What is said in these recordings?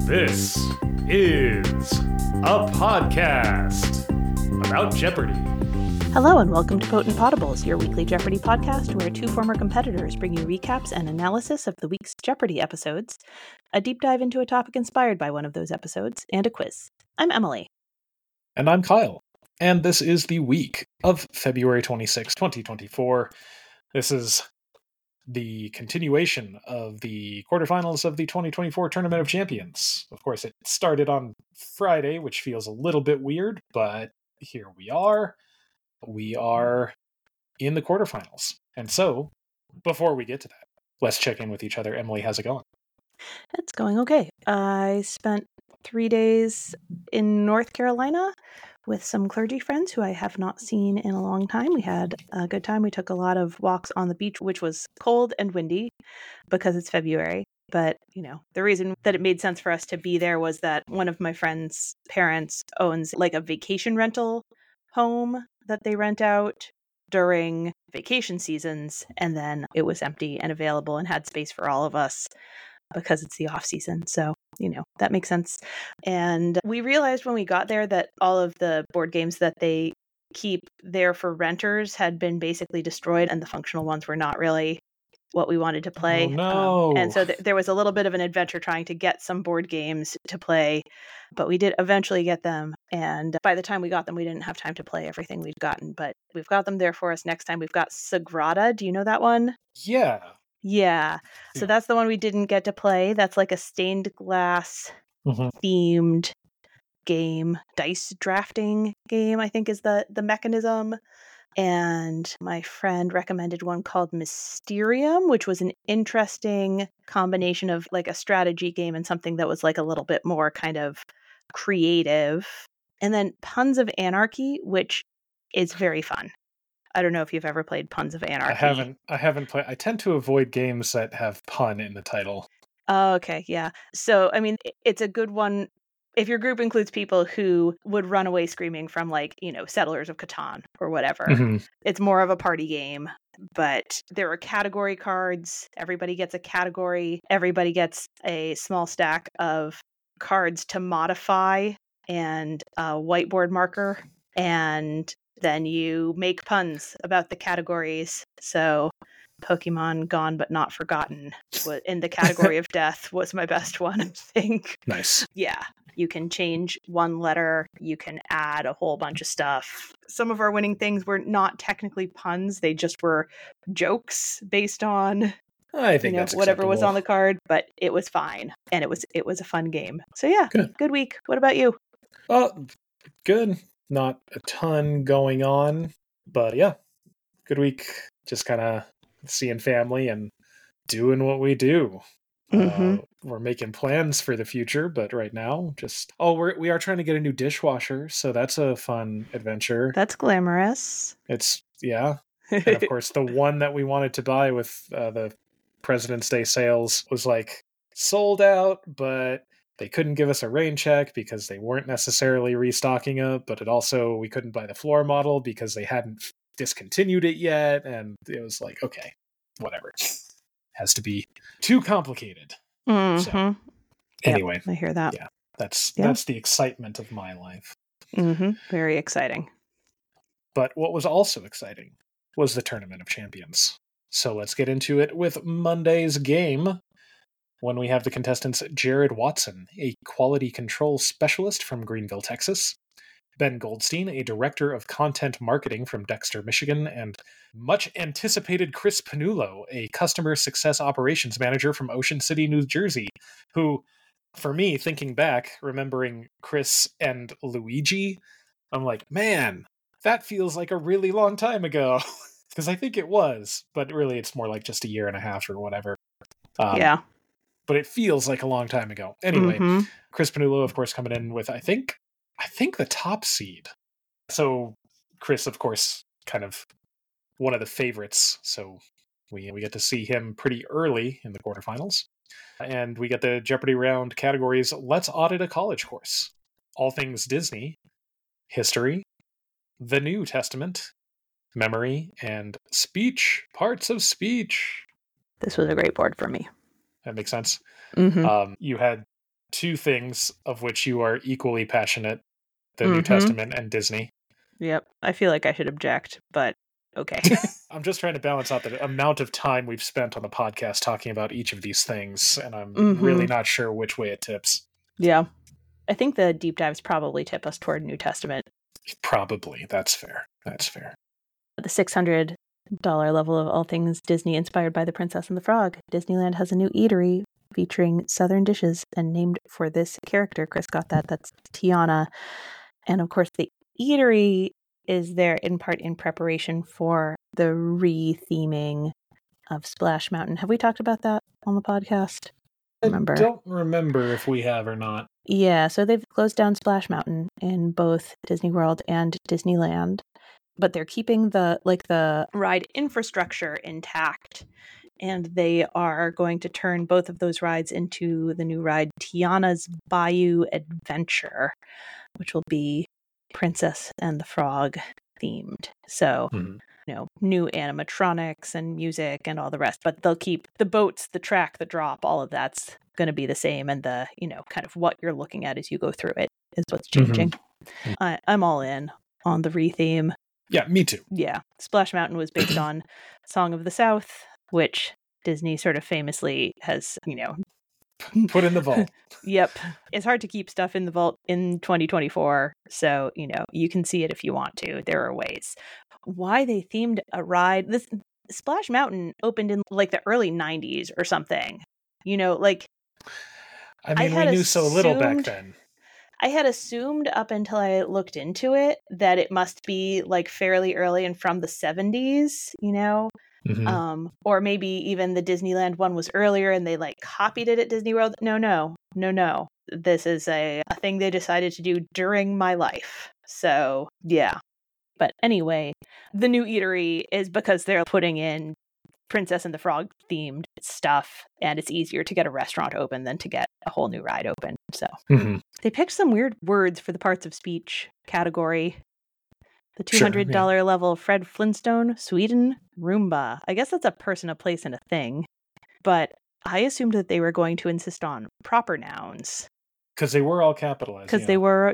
This is a podcast about Jeopardy! Hello and welcome to Potent Potables, your weekly Jeopardy podcast where two former competitors bring you recaps and analysis of the week's Jeopardy episodes, a deep dive into a topic inspired by one of those episodes, and a quiz. I'm Emily. And I'm Kyle. And this is the week of February 26, 2024. This is the continuation of the quarterfinals of the 2024 Tournament of Champions. Of course, it started on Friday, which feels a little bit weird, but here we are. We are in the quarterfinals. And so, before we get to that, let's check in with each other. Emily, how's it going? It's going okay. I spent 3 days in North Carolina with some clergy friends who I have not seen in a long time. We had a good time. We took a lot of walks on the beach, which was cold and windy because it's February. But, the reason that it made sense for us to be there was that one of my friend's parents owns like a vacation rental home that they rent out during vacation seasons. And then it was empty and available and had space for all of us because it's the off season. So, that makes sense. And we realized when we got there that all of the board games that they keep there for renters had been basically destroyed and the functional ones were not really what we wanted to play. Oh, no. And so there was a little bit of an adventure trying to get some board games to play, but we did eventually get them. And by the time we got them, we didn't have time to play everything we'd gotten, but we've got them there for us next time. We've got Sagrada. Do you know that one? Yeah. Yeah. So that's the one we didn't get to play. That's like a stained glass themed game, dice drafting game, I think is the mechanism. And my friend recommended one called Mysterium, which was an interesting combination of like a strategy game and something that was like a little bit more kind of creative. And then Puns of Anarchy, which is very fun. I don't know if you've ever played Puns of Anarchy. I haven't played. I tend to avoid games that have pun in the title. Oh, okay, yeah. So, I mean, it's a good one if your group includes people who would run away screaming from like, Settlers of Catan or whatever. Mm-hmm. It's more of a party game, but there are category cards. Everybody gets a category. Everybody gets a small stack of cards to modify and a whiteboard marker. And then you make puns about the categories. So Pokemon Gone But Not Forgotten in the category of death was my best one, I think. Nice. Yeah. You can change one letter. You can add a whole bunch of stuff. Some of our winning things were not technically puns. They just were jokes based on I think that's whatever was acceptable. on the card, but it was fine. And it was a fun game. So yeah, good week. What about you? Good. Not a ton going on, but yeah, good week. Just kind of seeing family and doing what we do. We're making plans for the future, but right now, we are trying to get a new dishwasher, so that's a fun adventure. That's glamorous. It's and of course, the one that we wanted to buy with the President's Day sales was like sold out, but they couldn't give us a rain check because they weren't necessarily restocking it, but we couldn't buy the floor model because they hadn't discontinued it yet, and it was like, okay, whatever. Has to be too complicated. So, anyway. Yep, I hear that. Yeah, that's the excitement of my life. Very exciting. But what was also exciting was the Tournament of Champions. So let's get into it with Monday's game, when we have the contestants Jared Watson, a quality control specialist from Greenville, Texas, Ben Goldstein, a director of content marketing from Dexter, Michigan, and much anticipated Chris Panullo, a customer success operations manager from Ocean City, New Jersey, who, for me, thinking back, remembering Chris and Luigi, I'm like, man, that feels like a really long time ago. Because I think it was, but really it's more like just a year and a half or whatever. Yeah. But it feels like a long time ago. Anyway, Chris Panullo, of course, coming in with, I think the top seed. So Chris, of course, kind of one of the favorites. So we get to see him pretty early in the quarterfinals. And we get the Jeopardy round categories. Let's audit a college course. All things Disney, history, the New Testament, memory, and speech, parts of speech. This was a great board for me. That makes sense. Mm-hmm. You had two things of which you are equally passionate: the New Testament and Disney. Yep. I feel like I should object, but okay. I'm just trying to balance out the amount of time we've spent on the podcast talking about each of these things, and I'm really not sure which way it tips. Yeah. I think the deep dives probably tip us toward New Testament. Probably. That's fair. That's fair. The $600 level of all things Disney inspired by The Princess and the Frog. Disneyland has a new eatery featuring Southern dishes and named for this character. Chris got that. That's Tiana. And of course, the eatery is there in part in preparation for the re-theming of Splash Mountain. Have we talked about that on the podcast? I don't remember if we have or not. Yeah, so they've closed down Splash Mountain in both Disney World and Disneyland, but they're keeping the ride infrastructure intact, and they are going to turn both of those rides into the new ride Tiana's Bayou Adventure, which will be Princess and the Frog themed. So, new animatronics and music and all the rest, but they'll keep the boats, the track, the drop, all of that's going to be the same. And the, kind of what you're looking at as you go through it is what's changing. I'm all in on the re-theme. Yeah, me too. Yeah. Splash Mountain was based on Song of the South, which Disney sort of famously has, put in the vault. Yep. It's hard to keep stuff in the vault in 2024. So, you can see it if you want to. There are ways. Why they themed a ride. This Splash Mountain opened in like the early 90s or something. I mean, we knew so little back then. I had assumed up until I looked into it that it must be like fairly early and from the 70s, or maybe even the Disneyland one was earlier and they like copied it at Disney World. No. This is a thing they decided to do during my life. So, yeah. But anyway, the new eatery is because they're putting in Princess and the Frog themed stuff, and it's easier to get a restaurant open than to get a whole new ride open. So they picked some weird words for the parts of speech category. The $200 level, Fred Flintstone, Sweden, Roomba. I guess that's a person, a place, and a thing. But I assumed that they were going to insist on proper nouns. Because they were all capitalized. Because they were,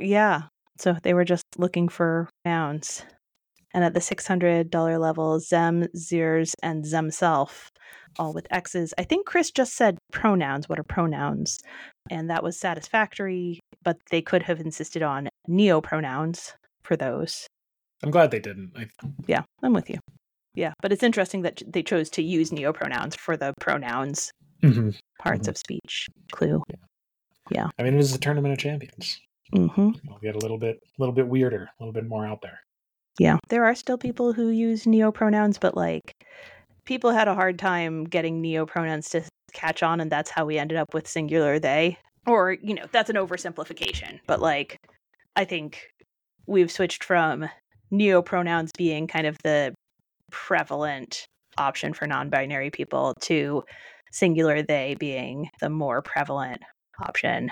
So they were just looking for nouns. And at the $600 level, Zem, Ziers, and Zemself, all with X's. I think Chris just said pronouns. What are pronouns? And that was satisfactory, but they could have insisted on neopronouns for those. I'm glad they didn't. Yeah, I'm with you. Yeah, but it's interesting that they chose to use neopronouns for the pronouns parts of speech clue. Yeah. I mean, it is the Tournament of Champions. It'll get a little bit weirder, a little bit more out there. Yeah, there are still people who use neopronouns, but like people had a hard time getting neopronouns to catch on, and that's how we ended up with singular they. Or, that's an oversimplification, but like I think we've switched from neopronouns being kind of the prevalent option for non-binary people to singular they being the more prevalent option.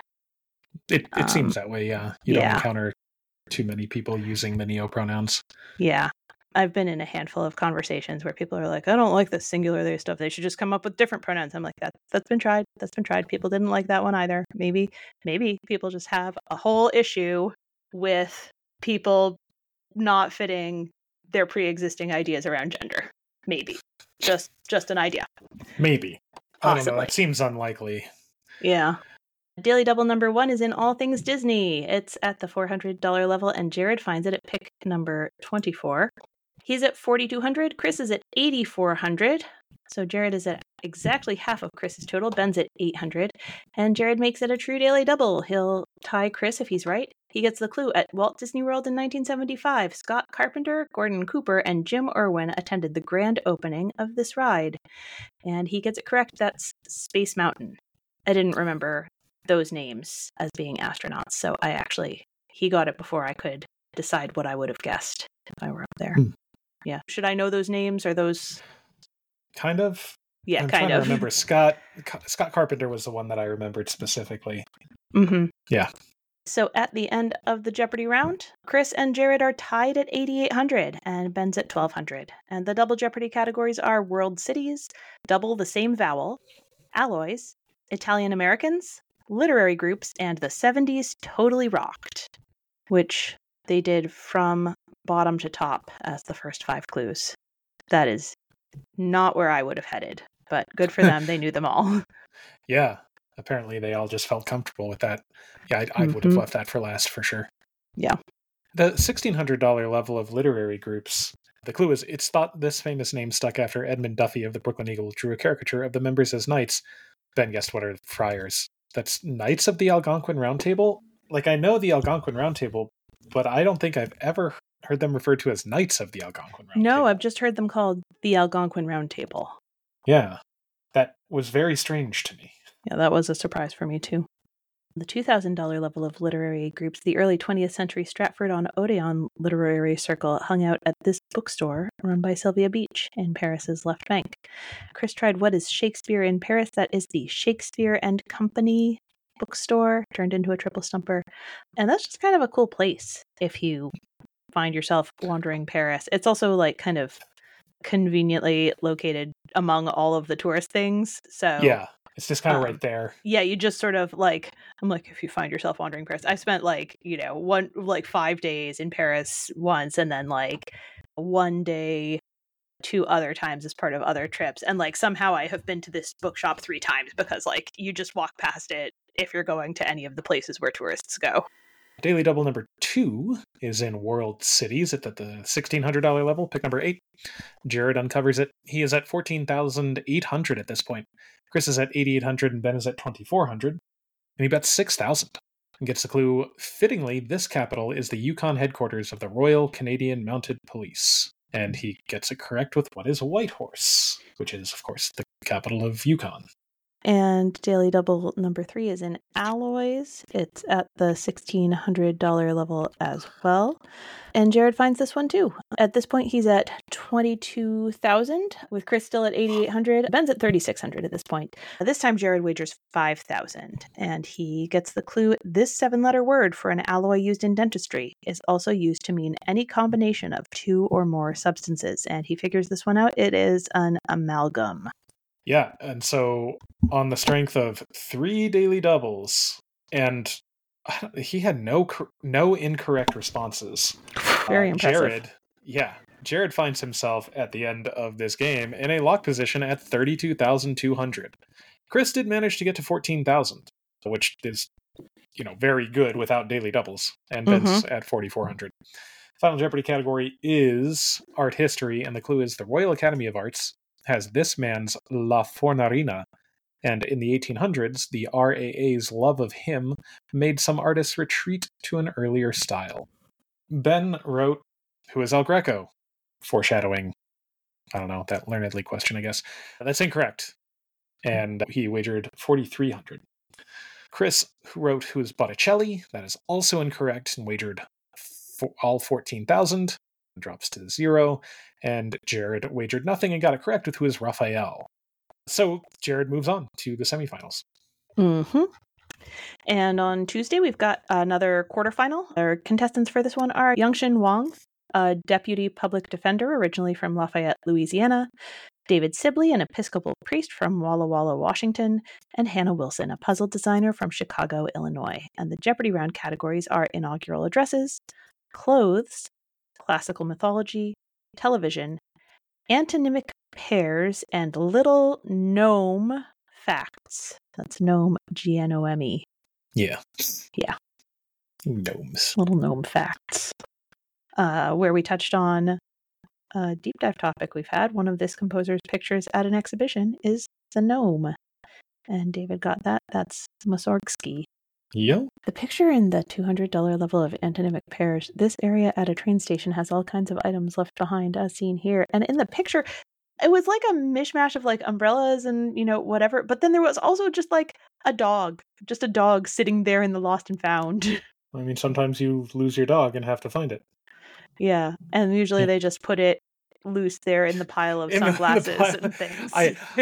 It seems that way, yeah. You don't encounter too many people using the neopronouns. Yeah. I've been in a handful of conversations where people are like, I don't like the singular they stuff. They should just come up with different pronouns. I'm like, that's been tried. That's been tried. People didn't like that one either. Maybe people just have a whole issue with people not fitting their pre-existing ideas around gender. Maybe. Just an idea. Maybe. Possibly. I don't know. That seems unlikely. Yeah. Daily Double number 1 is in all things Disney. It's at the $400 level, and Jared finds it at pick number 24. He's at 4,200. Chris is at 8,400. So Jared is at exactly half of Chris's total. Ben's at 800. And Jared makes it a true Daily Double. He'll tie Chris if he's right. He gets the clue. At Walt Disney World in 1975, Scott Carpenter, Gordon Cooper, and Jim Irwin attended the grand opening of this ride. And he gets it correct. That's Space Mountain. I didn't remember those names as being astronauts. So he got it before I could decide what I would have guessed if I were up there. Yeah. Should I know those names? Are those kind of? Yeah, I'm kind trying of. To remember Scott Carpenter was the one that I remembered specifically. Yeah. So at the end of the Jeopardy round, Chris and Jared are tied at 8,800 and Ben's at 1,200. And the double Jeopardy categories are World Cities, Double the Same Vowel, Alloys, Italian Americans, literary groups and the 70s totally rocked, which they did from bottom to top as the first 5 clues. That is not where I would have headed, but good for them. They knew them all. Yeah. Apparently they all just felt comfortable with that. Yeah, I would have left that for last for sure. Yeah. The $1,600 level of literary groups. The clue is, it's thought this famous name stuck after Edmund Duffy of the Brooklyn Eagle drew a caricature of the members as knights. Ben guessed what are friars. That's Knights of the Algonquin Round Table? Like, I know the Algonquin Round Table, but I don't think I've ever heard them referred to as Knights of the Algonquin Round Table. No, I've just heard them called the Algonquin Round Table. Yeah, that was very strange to me. Yeah, that was a surprise for me too. The $2,000 level of literary groups, the early 20th century Stratford-on-Odeon Literary Circle hung out at this bookstore run by Sylvia Beach in Paris's Left Bank. Chris tried What is Shakespeare in Paris? That is the Shakespeare and Company bookstore, turned into a triple stumper. And that's just kind of a cool place if you find yourself wandering Paris. It's also like kind of conveniently located among all of the tourist things. So yeah, it's just kind of right there. Yeah, you just sort of like, I'm like, if you find yourself wandering Paris, I spent like, 5 days in Paris once, and then like 1 day 2 other times as part of other trips. And like somehow I have been to this bookshop 3 times because like you just walk past it if you're going to any of the places where tourists go. Daily Double number 2 is in World Cities. It's at the $1,600 level. Pick number 8. Jared uncovers it. He is at 14,800 at this point. Chris is at 8,800 and Ben is at 2,400. And he bets 6,000 and gets the clue. Fittingly, this capital is the Yukon headquarters of the Royal Canadian Mounted Police. And he gets it correct with what is Whitehorse, which is, of course, the capital of Yukon. And Daily Double number 3 is in Alloys. It's at the $1,600 level as well. And Jared finds this one too. At this point, he's at 22,000, with Chris still at 8,800. Ben's at 3,600 at this point. This time, Jared wagers 5,000, and he gets the clue. This 7-letter word for an alloy used in dentistry is also used to mean any combination of 2 or more substances. And he figures this one out. It is an amalgam. Yeah, and so on the strength of 3 daily doubles, and he had no incorrect responses. Very impressive. Jared finds himself at the end of this game in a lock position at 32,200. Chris did manage to get to 14,000, which is, very good without daily doubles, and Ben's at 4,400. Final Jeopardy category is art history, and the clue is the Royal Academy of Arts has this man's La Fornarina, and in the 1800s, the RAA's love of him made some artists retreat to an earlier style. Ben wrote, who is El Greco? Foreshadowing, I don't know, that learnedly question, I guess. That's incorrect. And he wagered 4,300. Chris, who wrote, who is Botticelli? That is also incorrect, and wagered all 14,000. Drops to 0, and Jared wagered nothing and got it correct with who is Raphael. So Jared moves on to the semifinals. And on Tuesday, we've got another quarterfinal. Our contestants for this one are Youngshin Wong, a deputy public defender originally from Lafayette, Louisiana, David Sibley, an Episcopal priest from Walla Walla, Washington, and Hannah Wilson, a puzzle designer from Chicago, Illinois. And the Jeopardy round categories are inaugural addresses, clothes, classical mythology, television, antonymic pairs, and little gnome facts. That's gnome, Gnome. Yeah. Gnomes. Little gnome facts. Where we touched on a deep dive topic we've had. One of this composer's pictures at an exhibition is the gnome. And David got that. That's Mussorgsky. Yep. The picture in the $200 level of antonymic pairs, this area at a train station has all kinds of items left behind as seen here. And in the picture, it was like a mishmash of like umbrellas and, whatever. But then there was also just like a dog sitting there in the lost and found. I mean, sometimes you lose your dog and have to find it. Yeah. And usually they just put it loose there in the pile of sunglasses and things.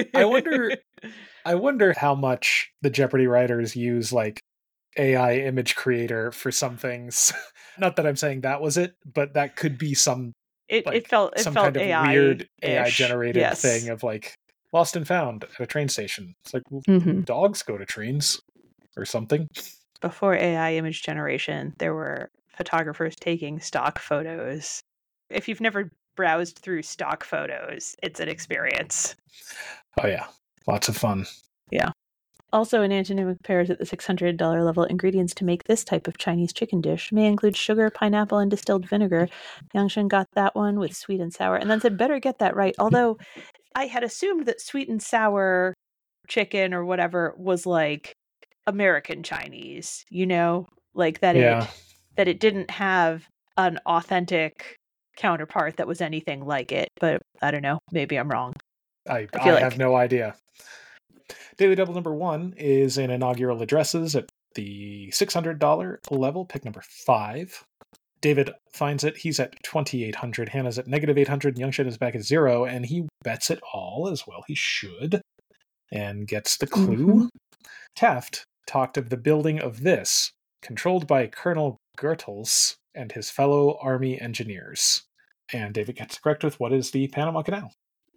I wonder how much the Jeopardy writers use like AI image creator for some things. Not that I'm saying that was it, but that could be some some kind of AI weird AI generated thing of like lost and found at a train station. It's like, well, dogs go to trains. or something. Before AI image generation, there were photographers taking stock photos. If you've never browsed through stock photos, it's an experience. Oh yeah, lots of fun. Yeah. Also, in antonymic pairs at the $600 level, ingredients to make this type of Chinese chicken dish may include sugar, pineapple, and distilled vinegar. Yangshan got that one with sweet and sour, and then said, better get that right. Although I had assumed that sweet and sour chicken or whatever was like American Chinese, like that it didn't have an authentic counterpart that was anything like it. But I don't know. Maybe I'm wrong. I have no idea. Daily Double number 1 is in inaugural addresses at the $600 level, pick number 5. David finds it. He's at 2,800. Hannah's at -800. Youngshin is back at 0, and he bets it all, as well he should, and gets the clue. Taft talked of the building of this, controlled by Colonel Goethals and his fellow army engineers. And David gets correct with what is the Panama Canal.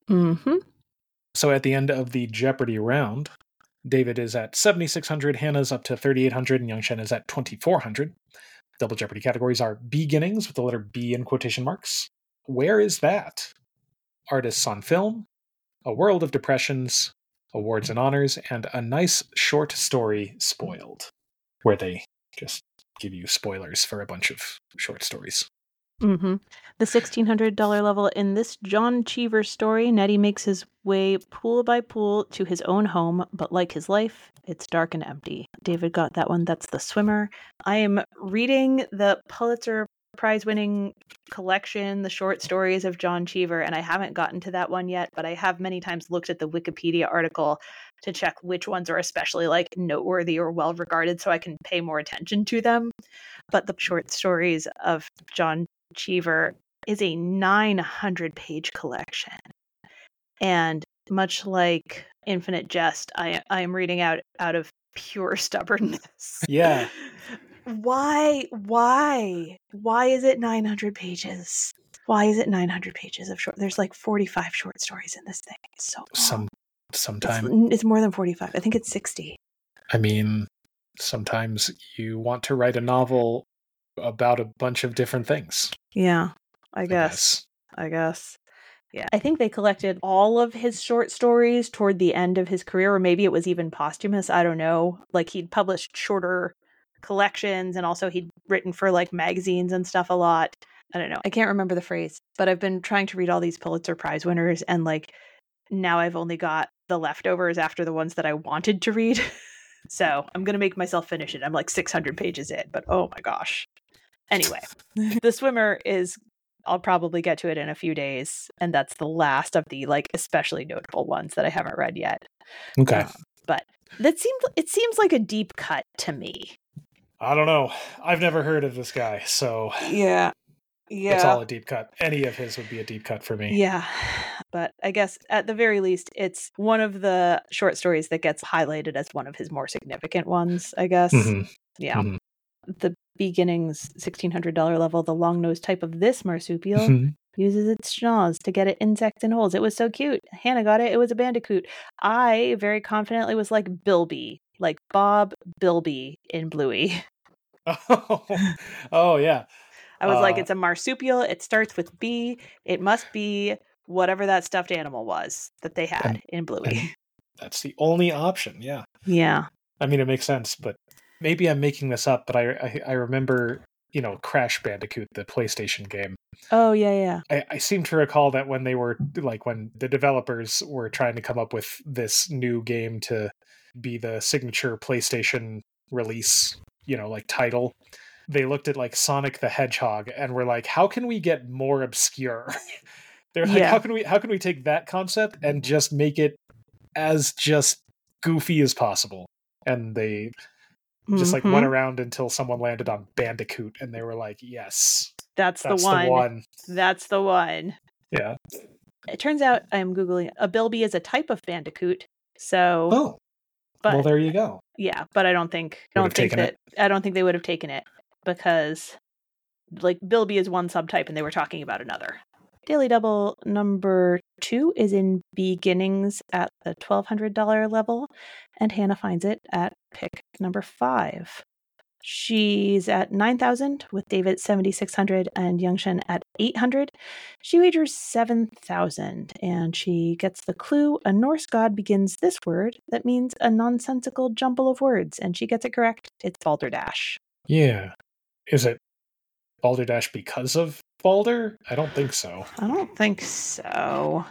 So at the end of the Jeopardy round, David is at 7,600, Hannah's up to 3,800, and Youngshin is at 2,400. Double Jeopardy categories are beginnings with the letter B in quotation marks. Where is that? Artists on film, A World of Depressions, Awards and Honors, and A Nice Short Story Spoiled, where they just give you spoilers for a bunch of short stories. The $1,600 level, in this John Cheever story, Nettie makes his way pool by pool to his own home, but like his life, it's dark and empty. David got that one. That's The Swimmer. I am reading the Pulitzer Prize-winning collection, The Short Stories of John Cheever, and I haven't gotten to that one yet, but I have many times looked at the Wikipedia article to check which ones are especially like noteworthy or well-regarded so I can pay more attention to them. But the Short Stories of John Cheever is a 900-page collection. And much like Infinite Jest, I am reading out of pure stubbornness. Yeah. Why is it 900 pages? Why is it 900 pages of short? There's like 45 short stories in this thing. It's so long. Sometimes it's more than 45. I think it's 60. I mean, sometimes you want to write a novel about a bunch of different things. Yeah, I guess. Yeah, I think they collected all of his short stories toward the end of his career, or maybe it was even posthumous. I don't know. Like, he'd published shorter collections, and also he'd written for like magazines and stuff a lot. I don't know. I can't remember the phrase, but I've been trying to read all these Pulitzer Prize winners, and like now I've only got the leftovers after the ones that I wanted to read. So I'm going to make myself finish it. I'm like 600 pages in, but oh my gosh. Anyway, The Swimmer is, I'll probably get to it in a few days, and that's the last of the like especially notable ones that I haven't read yet. Okay. But it seems like a deep cut to me. I don't know. I've never heard of this guy, so yeah. It's all a deep cut. Any of his would be a deep cut for me. Yeah. But I guess at the very least, it's one of the short stories that gets highlighted as one of his more significant ones, I guess. Yeah. The beginnings $1,600 level, the long-nosed type of this marsupial uses its jaws to get at insects and holes. It was so cute. Hannah got it. It was a bandicoot. I very confidently was like Bilby, like Bob Bilby in Bluey. Oh yeah. I was like, it's a marsupial. It starts with B. It must be whatever that stuffed animal was that they had in Bluey. That's the only option. Yeah. Yeah. I mean, it makes sense, but maybe I'm making this up, but I remember, Crash Bandicoot, the PlayStation game. Oh, yeah. I seem to recall that when they were, when the developers were trying to come up with this new game to be the signature PlayStation release, title, they looked at, Sonic the Hedgehog and were like, how can we get more obscure? They're like, how can we take that concept and just make it as just goofy as possible? And they just went around until someone landed on Bandicoot, and they were like, yes, that's the one. That's the one. Yeah. It turns out, I'm Googling, a bilby is a type of Bandicoot. So, well, there you go. Yeah, but I don't think they would have taken it because bilby is one subtype and they were talking about another. Daily Double number 2 is in beginnings at the $1,200 level, and Hannah finds it at pick number 5. She's at 9,000 with David at 7,600 and Youngshen at 800. She wagers 7,000 and she gets the clue. A Norse god begins this word that means a nonsensical jumble of words, and she gets it correct. It's Balderdash. Yeah. Is it Balderdash because of Balder? I don't think so. I don't think so.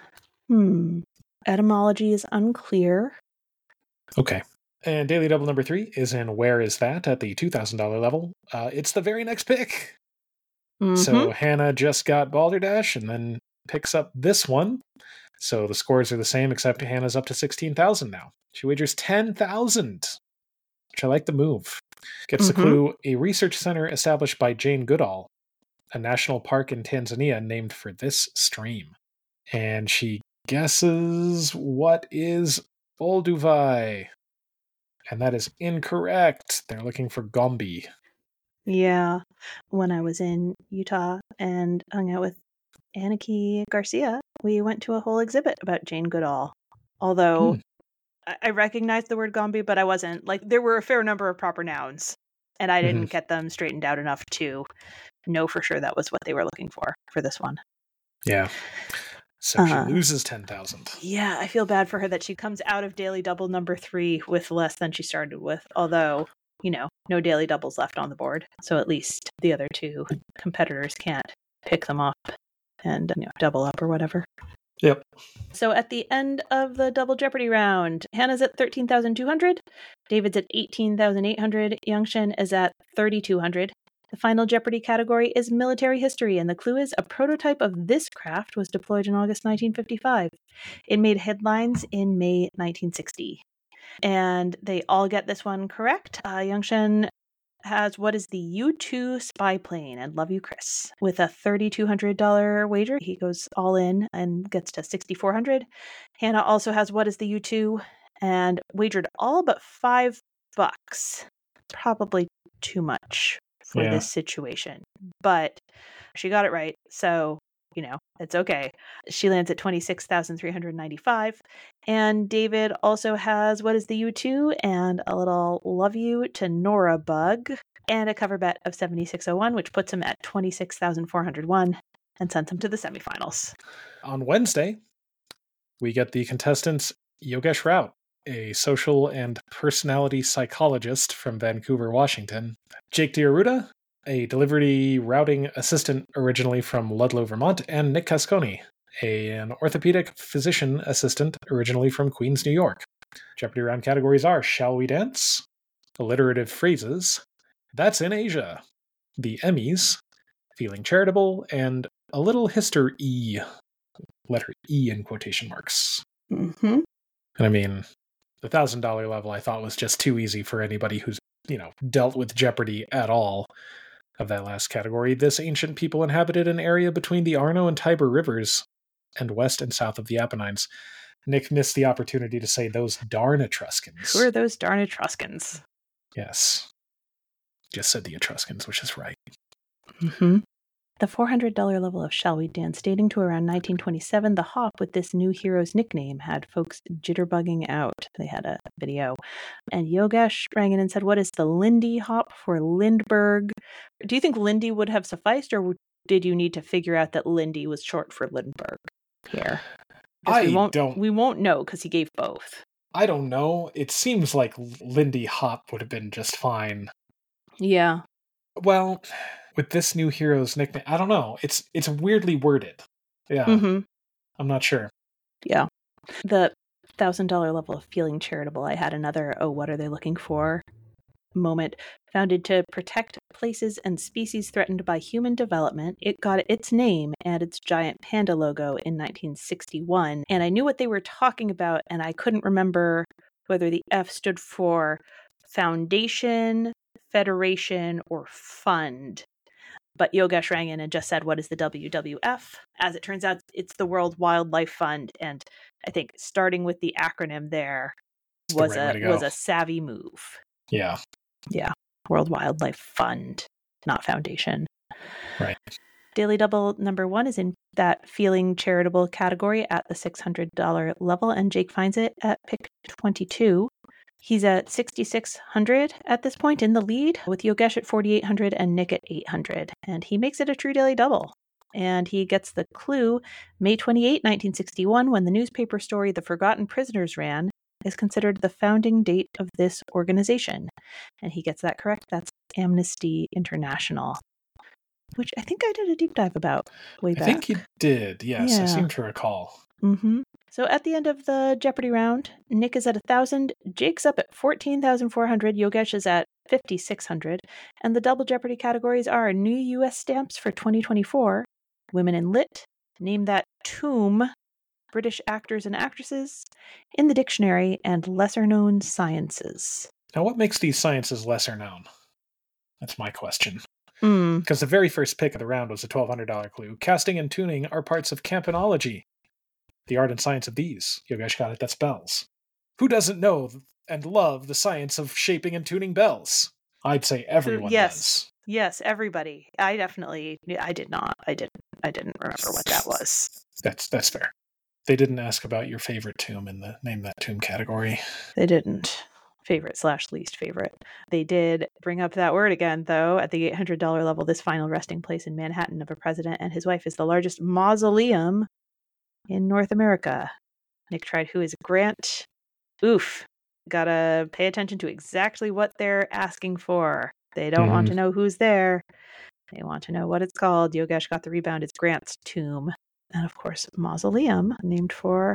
Etymology is unclear. Okay. And Daily Double number 3 is in Where Is That at the $2,000 level. It's the very next pick. So Hannah just got Balderdash and then picks up this one. So the scores are the same, except Hannah's up to 16,000 now. She wagers 10,000, which I like the move. Gets the clue, a research center established by Jane Goodall, a national park in Tanzania named for this stream. And she guesses what is Olduvai. And that is incorrect. They're looking for Gombe. Yeah. When I was in Utah and hung out with Aniki Garcia, we went to a whole exhibit about Jane Goodall. Although I recognized the word Gombe, but I wasn't. Like, there were a fair number of proper nouns, and I didn't get them straightened out enough to know for sure that was what they were looking for this one. Yeah. So she loses 10,000. Yeah, I feel bad for her that she comes out of Daily Double number 3 with less than she started with. Although, no Daily Doubles left on the board. So at least the other 2 competitors can't pick them up and double up or whatever. Yep. So at the end of the Double Jeopardy round, Hannah's at 13,200, David's at 18,800, Youngshen is at 3,200. The final Jeopardy category is military history, and the clue is a prototype of this craft was deployed in August 1955. It made headlines in May 1960. And they all get this one correct. Youngshen has what is the U-2 spy plane, and love you, Chris. With a $3,200 wager, he goes all in and gets to 6,400. Hannah also has what is the U-2 and wagered all but $5. Probably too much for this situation, but she got it right, so it's okay. She lands at 26,395, and David also has what is the U-2 and a little love you to Nora Bug and a cover bet of 7601, which puts him at 26,401 and sends him to the semifinals. On Wednesday, we get the contestants Yogesh Rout, a social and personality psychologist from Vancouver, Washington. Jake Diaruda, a delivery routing assistant originally from Ludlow, Vermont. And Nick Casconi, an orthopedic physician assistant originally from Queens, New York. Jeopardy round categories are Shall We Dance?, Alliterative Phrases, That's in Asia, the Emmys, Feeling Charitable, and A Little History, letter E in quotation marks. And I mean, the $1,000 level I thought was just too easy for anybody who's, dealt with Jeopardy at all. Of that last category, this ancient people inhabited an area between the Arno and Tiber rivers and west and south of the Apennines. Nick missed the opportunity to say those darn Etruscans. Who are those darn Etruscans? Yes. Just said the Etruscans, which is right. The $400 level of Shall We Dance, dating to around 1927, the hop with this new hero's nickname had folks jitterbugging out. They had a video. And Yogesh rang in and said, what is the Lindy hop for Lindbergh? Do you think Lindy would have sufficed, or did you need to figure out that Lindy was short for Lindbergh here? We won't know because he gave both. I don't know. It seems like Lindy hop would have been just fine. Yeah. Well, with this new hero's nickname, I don't know. It's weirdly worded. Yeah. I'm not sure. Yeah. The $1,000 level of Feeling Charitable, I had another, what are they looking for moment. Founded to protect places and species threatened by human development, it got its name and its giant panda logo in 1961. And I knew what they were talking about, and I couldn't remember whether the F stood for foundation, federation, or fund. But Yogesh rang in and just said, what is the WWF? As it turns out, it's the World Wildlife Fund. And I think starting with the acronym there was a savvy move. Yeah. Yeah. World Wildlife Fund, not foundation. Right. Daily Double number 1 is in that feeling charitable category at the $600 level, and Jake finds it at pick 22. He's at 6,600 at this point in the lead, with Yogesh at 4,800 and Nick at 800. And he makes it a true Daily Double. And he gets the clue, May 28, 1961, when the newspaper story The Forgotten Prisoners ran, is considered the founding date of this organization. And he gets that correct. That's Amnesty International, which I think I did a deep dive about way back. I think you did, yes. I seem to recall. Mm-hmm. So at the end of the Jeopardy round, Nick is at 1,000, Jake's up at 14,400, Yogesh is at 5,600, and the Double Jeopardy categories are New U.S. Stamps for 2024, Women in Lit, Name That Tomb, British Actors and Actresses, In the Dictionary, and Lesser Known Sciences. Now, what makes these sciences lesser known? That's my question. Because the very first pick of the round was a $1,200 clue. Casting and tuning are parts of campanology. The art and science of these. Yogesh got it, that's bells. Who doesn't know and love the science of shaping and tuning bells? I'd say everyone does. Yes, everybody. I did not. I didn't remember what that was. That's fair. They didn't ask about your favorite tomb in the Name That Tomb category. They didn't. Favorite/least favorite. They did bring up that word again, though. At the $800 level, this final resting place in Manhattan of a president and his wife is the largest mausoleum in North America. Nick tried who is Grant. Oof. Gotta pay attention to exactly what they're asking for. They don't want to know who's there. They want to know what it's called. Yogesh got the rebound. It's Grant's tomb. And of course, mausoleum, named for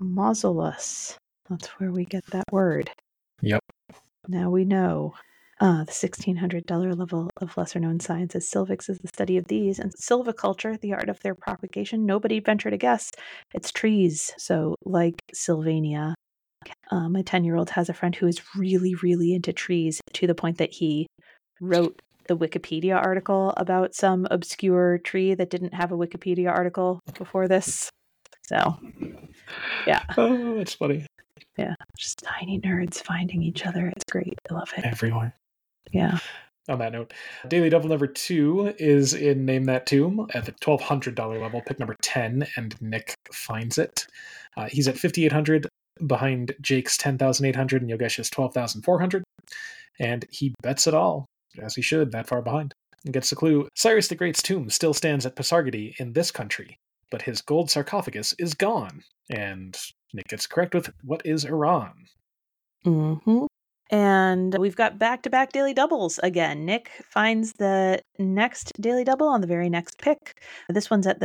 Mausolus. That's where we get that word. Yep. Now we know. The $1,600 level of lesser-known sciences. Silvics is the study of these, and silviculture, the art of their propagation. Nobody ventured a guess. It's trees. So, like Sylvania, my 10-year-old has a friend who is really, really into trees to the point that he wrote the Wikipedia article about some obscure tree that didn't have a Wikipedia article before this. So, yeah. Oh, that's funny. Yeah, just tiny nerds finding each other. It's great. I love it. Everywhere. Yeah. On that note, Daily Double number 2 is in Name That Tomb at the $1,200 level, pick number 10, and Nick finds it. He's at 5,800, behind Jake's 10,800 and Yogesh's 12,400, and he bets it all, as he should, that far behind, and gets the clue. Cyrus the Great's tomb still stands at Pasargadae in this country, but his gold sarcophagus is gone, and Nick gets correct with what is Iran. Mm-hmm. And we've got back-to-back Daily Doubles again. Nick finds the next Daily Double on the very next pick. This one's at the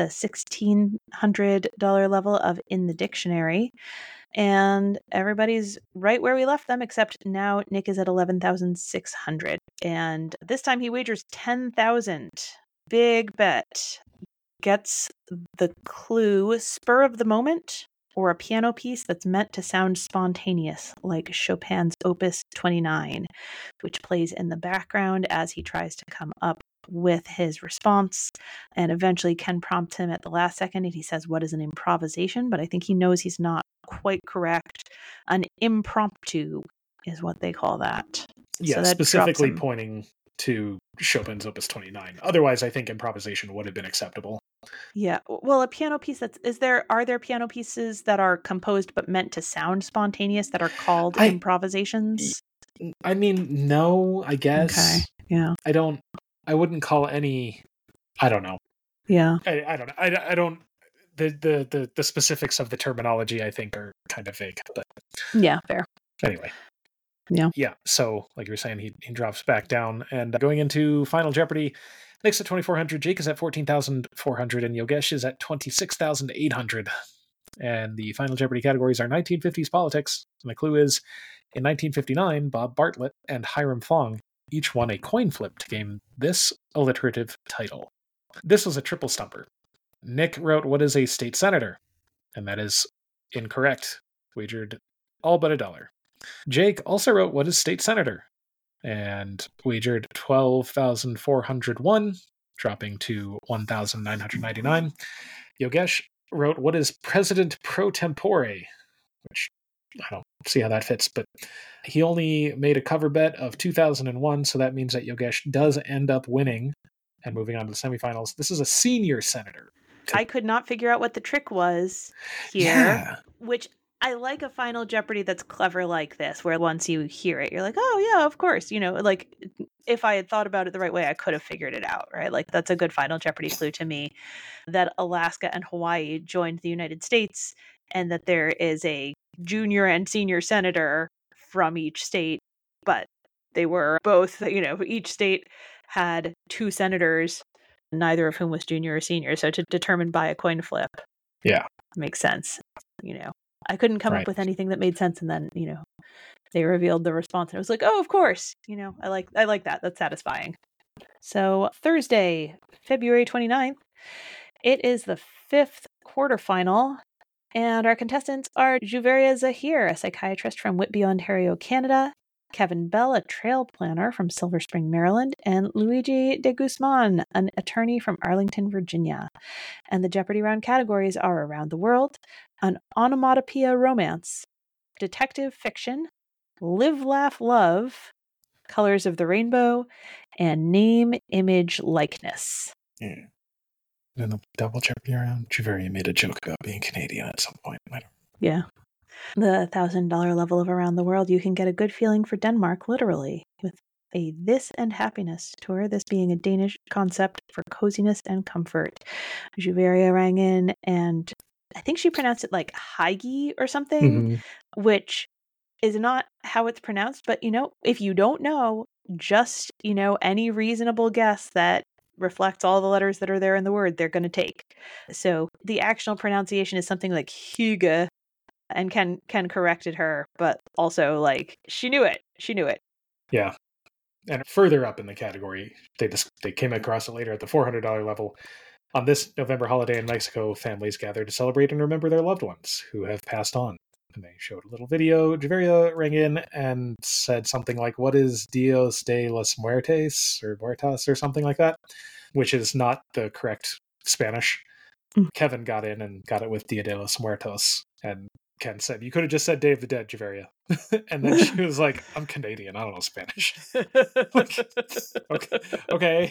$1,600 level of In the Dictionary. And everybody's right where we left them, except now Nick is at 11,600. And this time he wagers 10,000. Big bet. Gets the clue, spur of the moment, or a piano piece that's meant to sound spontaneous, like Chopin's Opus 29, which plays in the background as he tries to come up with his response, and eventually Ken prompts him at the last second, and he says, what is an improvisation? But I think he knows he's not quite correct. An impromptu is what they call that. Yeah, so specifically pointing to Chopin's Opus 29. Otherwise, I think improvisation would have been acceptable. Yeah, well, a piano piece are there piano pieces that are composed but meant to sound spontaneous that are called improvisations? I mean, no, I guess. Okay. Yeah. I wouldn't call any, I don't know. Yeah. I don't know. I don't, the specifics of the terminology, I think, are kind of vague, but. Yeah, fair. Anyway. Yeah. Yeah, so, like you were saying, he drops back down, and going into Final Jeopardy, Nick's at 2,400, Jake is at 14,400, and Yogesh is at 26,800. And the Final Jeopardy categories are 1950s politics, and the clue is, in 1959, Bob Bartlett and Hiram Fong each won a coin flip to gain this alliterative title. This was a triple stumper. Nick wrote, what is a state senator? And that is incorrect. Wagered all but $1. Jake also wrote, what is state senator? And wagered 12,401, dropping to 1,999. Yogesh wrote, what is president pro tempore? Which I don't see how that fits, but he only made a cover bet of 2001, so that means that Yogesh does end up winning And moving on to the semifinals, this is a senior senator. I could not figure out what the trick was here, Yeah. which I like a Final Jeopardy that's clever like this, where once you hear it, you're like, oh, yeah, of course. You know, like if I had thought about it the right way, I could have figured it out, right? Like that's a good Final Jeopardy clue to me, that Alaska and Hawaii joined the United States and that there is a junior and senior senator from each state, but they were both, you know, each state had 2 senators, neither of whom was junior or senior. So to determine by a coin flip, Yeah, makes sense. You know, I couldn't come Right. up with anything that made sense, and then, you know, they revealed the response, and I was like, oh, of course. You know, I like that. That's satisfying. So Thursday, February 29th, it is the 5th quarterfinal, and our contestants are Juveria Zahir, a psychiatrist from Whitby, Ontario, Canada, Kevin Bell, a trail planner from Silver Spring, Maryland, and Luigi de Guzman, an attorney from Arlington, Virginia. And the Jeopardy round categories are Around the World, an onomatopoeia romance, detective fiction, Live, Laugh, Love, Colors of the Rainbow, and Name, Image, Likeness. Yeah. In the double Jeopardy round, Juveria made a joke about being Canadian at some point. Yeah. The $1,000 level of Around the World, you can get a good feeling for Denmark, literally, with a This and Happiness tour, this being a Danish concept for coziness and comfort. Juveria rang in, and I think she pronounced it like Heige or something, which is not how it's pronounced. But, you know, if you don't know, just, you know, any reasonable guess that reflects all the letters that are there in the word, they're going to take. So the actual pronunciation is something like Hygge, and Ken corrected her, but also, like, she knew it. Yeah. And further up in the category, they came across it later at the $400 level. On this November holiday in Mexico, families gather to celebrate and remember their loved ones who have passed on. And they showed a little video. Juveria rang in and said something like, "What is Dios de los Muertes?" or Muertas or something like that, which is not the correct Spanish. Kevin got in and got it with Dia de los Muertos. And Ken said, "You could have just said Day of the Dead, Juveria." And then she was like, "I'm Canadian. I don't know Spanish." Like, okay.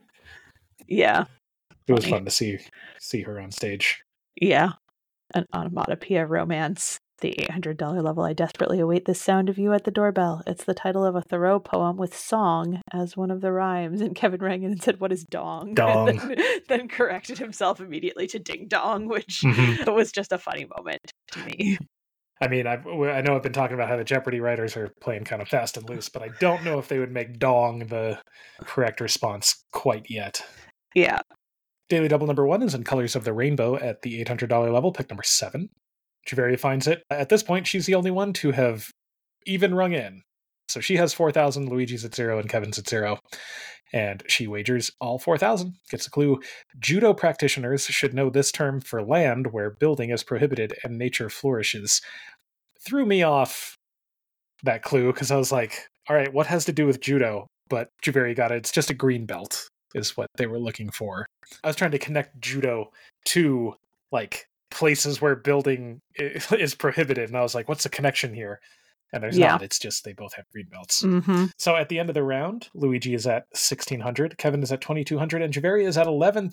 Yeah. It was fun to see her on stage. Yeah. An onomatopoeia romance. The $800 level. I desperately await this sound of you at the doorbell. It's the title of a Thoreau poem with song as one of the rhymes. And Kevin rang in and said, "What is dong?" Dong. And then corrected himself immediately to ding dong, which was just a funny moment to me. I mean, I know I've been talking about how the Jeopardy writers are playing kind of fast and loose, but I don't know if they would make dong the correct response quite yet. Yeah. Daily Double number 1 is in Colors of the Rainbow at the $800 level, pick number 7. Juveria finds it. At this point, she's the only one to have even rung in. So she has 4,000, Luigi's at 0, and Kevin's at 0. And she wagers all 4,000. Gets a clue. Judo practitioners should know this term for land where building is prohibited and nature flourishes. Threw me off, that clue, because I was like, all right, what has to do with judo? But Juveria got it. It's just a green belt is what they were looking for. I was trying to connect judo to, like, places where building is prohibited, and I was like, what's the connection here? And there's not. It's just they both have green belts. So at the end of the round, Luigi is at 1,600, Kevin is at 2,200, and Juveria is at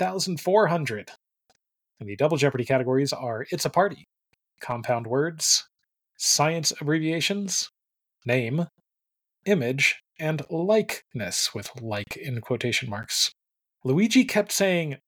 11,400. And the Double Jeopardy categories are It's a Party, Compound Words, Science Abbreviations, Name, Image, and Likeness, with like in quotation marks. Luigi kept saying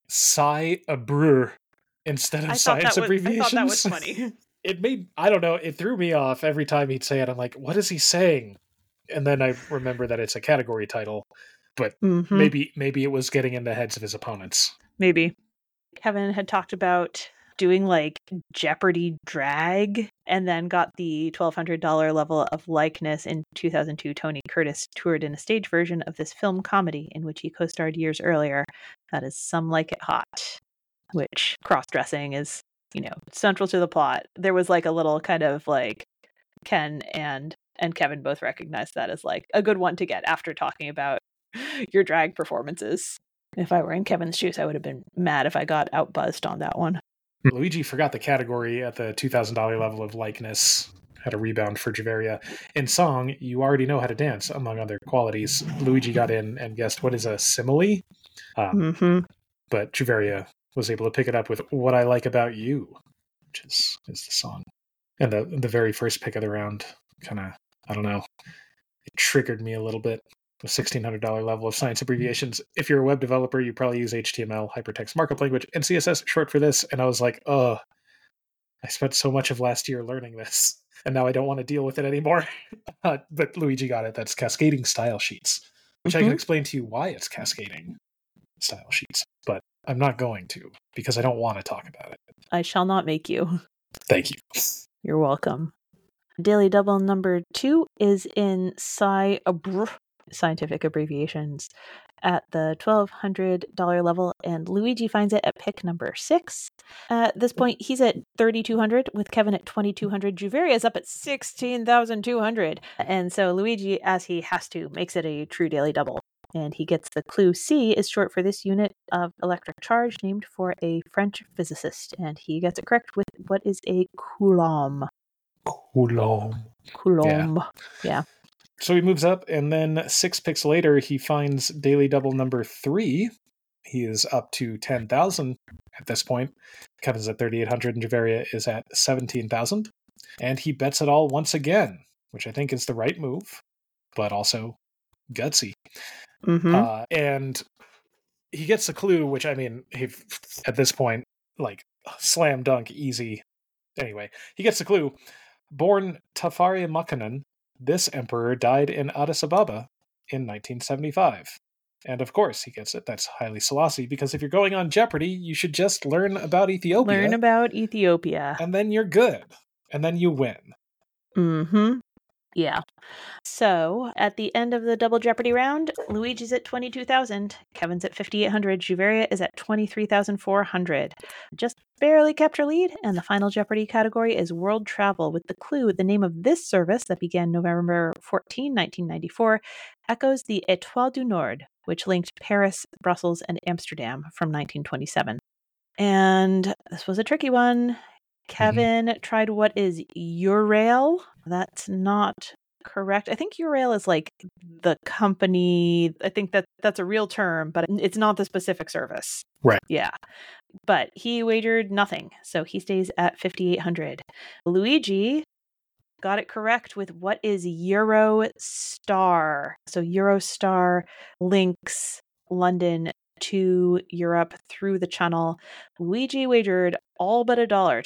sci-abr instead of science abbreviations. I thought that was funny. I don't know, it threw me off every time he'd say it. I'm like, what is he saying? And then I remember that it's a category title, but maybe it was getting in the heads of his opponents. Maybe. Kevin had talked about doing like Jeopardy drag, and then got the $1,200 level of likeness. In 2002, Tony Curtis toured in a stage version of this film comedy in which he co-starred years earlier. That is Some Like It Hot, which cross-dressing is, you know, central to the plot. There was like a little kind of like Ken and Kevin both recognized that as like a good one to get after talking about your drag performances. If I were in Kevin's shoes, I would have been mad if I got outbuzzed on that one. Luigi forgot the category at the $2,000 level of likeness. had a rebound for Juveria. In song, you already know how to dance, among other qualities. Luigi got in and guessed what is a simile, but Juveria was able to pick it up with What I Like About You, which is the song. And the very first pick of the round kind of, I don't know, it triggered me a little bit. The $1,600 level of science abbreviations. If you're a web developer, you probably use HTML, hypertext markup language, and CSS short for this. And I was like, oh, I spent so much of last year learning this, and now I don't want to deal with it anymore. But Luigi got it. That's cascading style sheets, which I can explain to you why it's cascading style sheets, but I'm not going to because I don't want to talk about it. I shall not make you. Thank you. You're welcome. Daily Double number 2 is in scientific abbreviations at the $1,200 level, and Luigi finds it at pick number 6. At this point, he's at 3,200 with Kevin at 2,200. Juveria is up at 16,200. And so Luigi, as he has to, makes it a true Daily Double. And he gets the clue C is short for this unit of electric charge named for a French physicist. And he gets it correct with what is a coulomb. Coulomb. Yeah. So he moves up, and then 6 picks later, he finds Daily Double number 3. He is up to 10,000 at this point. Kevin's at 3,800, and Juveria is at 17,000. And he bets it all once again, which I think is the right move, but also gutsy. And he gets the clue, which, I mean, at this point, like, slam dunk, easy. Anyway, he gets the clue. Born Tafari Makkanen, this emperor died in Addis Ababa in 1975. And of course, he gets it. That's Haile Selassie, because if you're going on Jeopardy, you should just learn about Ethiopia. Learn about Ethiopia. And then you're good. And then you win. Yeah. So, at the end of the Double Jeopardy round, Luigi's at 22,000, Kevin's at 5,800, Juveria is at 23,400. Just barely kept her lead, and the final Jeopardy category is world travel, with the clue the name of this service that began November 14, 1994, echoes the Étoile du Nord, which linked Paris, Brussels, and Amsterdam from 1927. And this was a tricky one. Kevin tried what is Eurail. That's not correct. I think Eurail is like the company. I think that's a real term, but it's not the specific service. Right. Yeah. But he wagered nothing, so he stays at 5,800. Luigi got it correct with what is Eurostar. So Eurostar links London to Europe through the channel. Luigi wagered all but $1,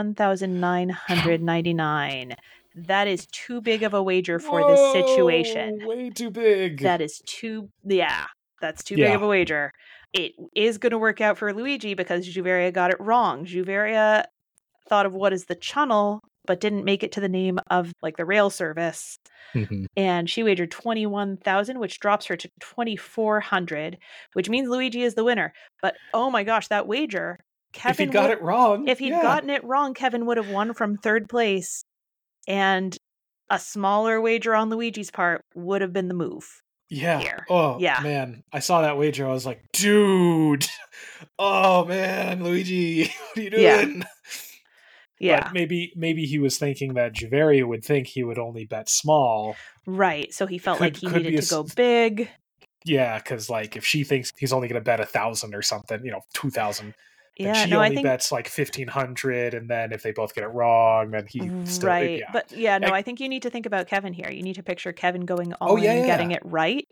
21,999. That is too big of a wager for this situation. Way too big. That's too big of a wager. It is going to work out for Luigi because Juveria got it wrong. Juveria thought of what is the channel, but didn't make it to the name of like the rail service. And she wagered 21,000, which drops her to 2,400, which means Luigi is the winner. But oh my gosh, that wager, Kevin, if he'd got it wrong, if he'd gotten it wrong, Kevin would have won from third place, and a smaller wager on Luigi's part would have been the move. Yeah. Here. Oh, yeah. Man. I saw that wager. I was like, dude. Oh, man. Luigi. What are you doing? Yeah. But maybe he was thinking that Juveria would think he would only bet small. Right. So he felt like he needed to go big. Yeah, because like if she thinks he's only going to bet 1,000 or something, 2,000. Yeah, she only bets like 1,500, and then if they both get it wrong, then he still right. But I think you need to think about Kevin here. You need to picture Kevin going all in and getting it right.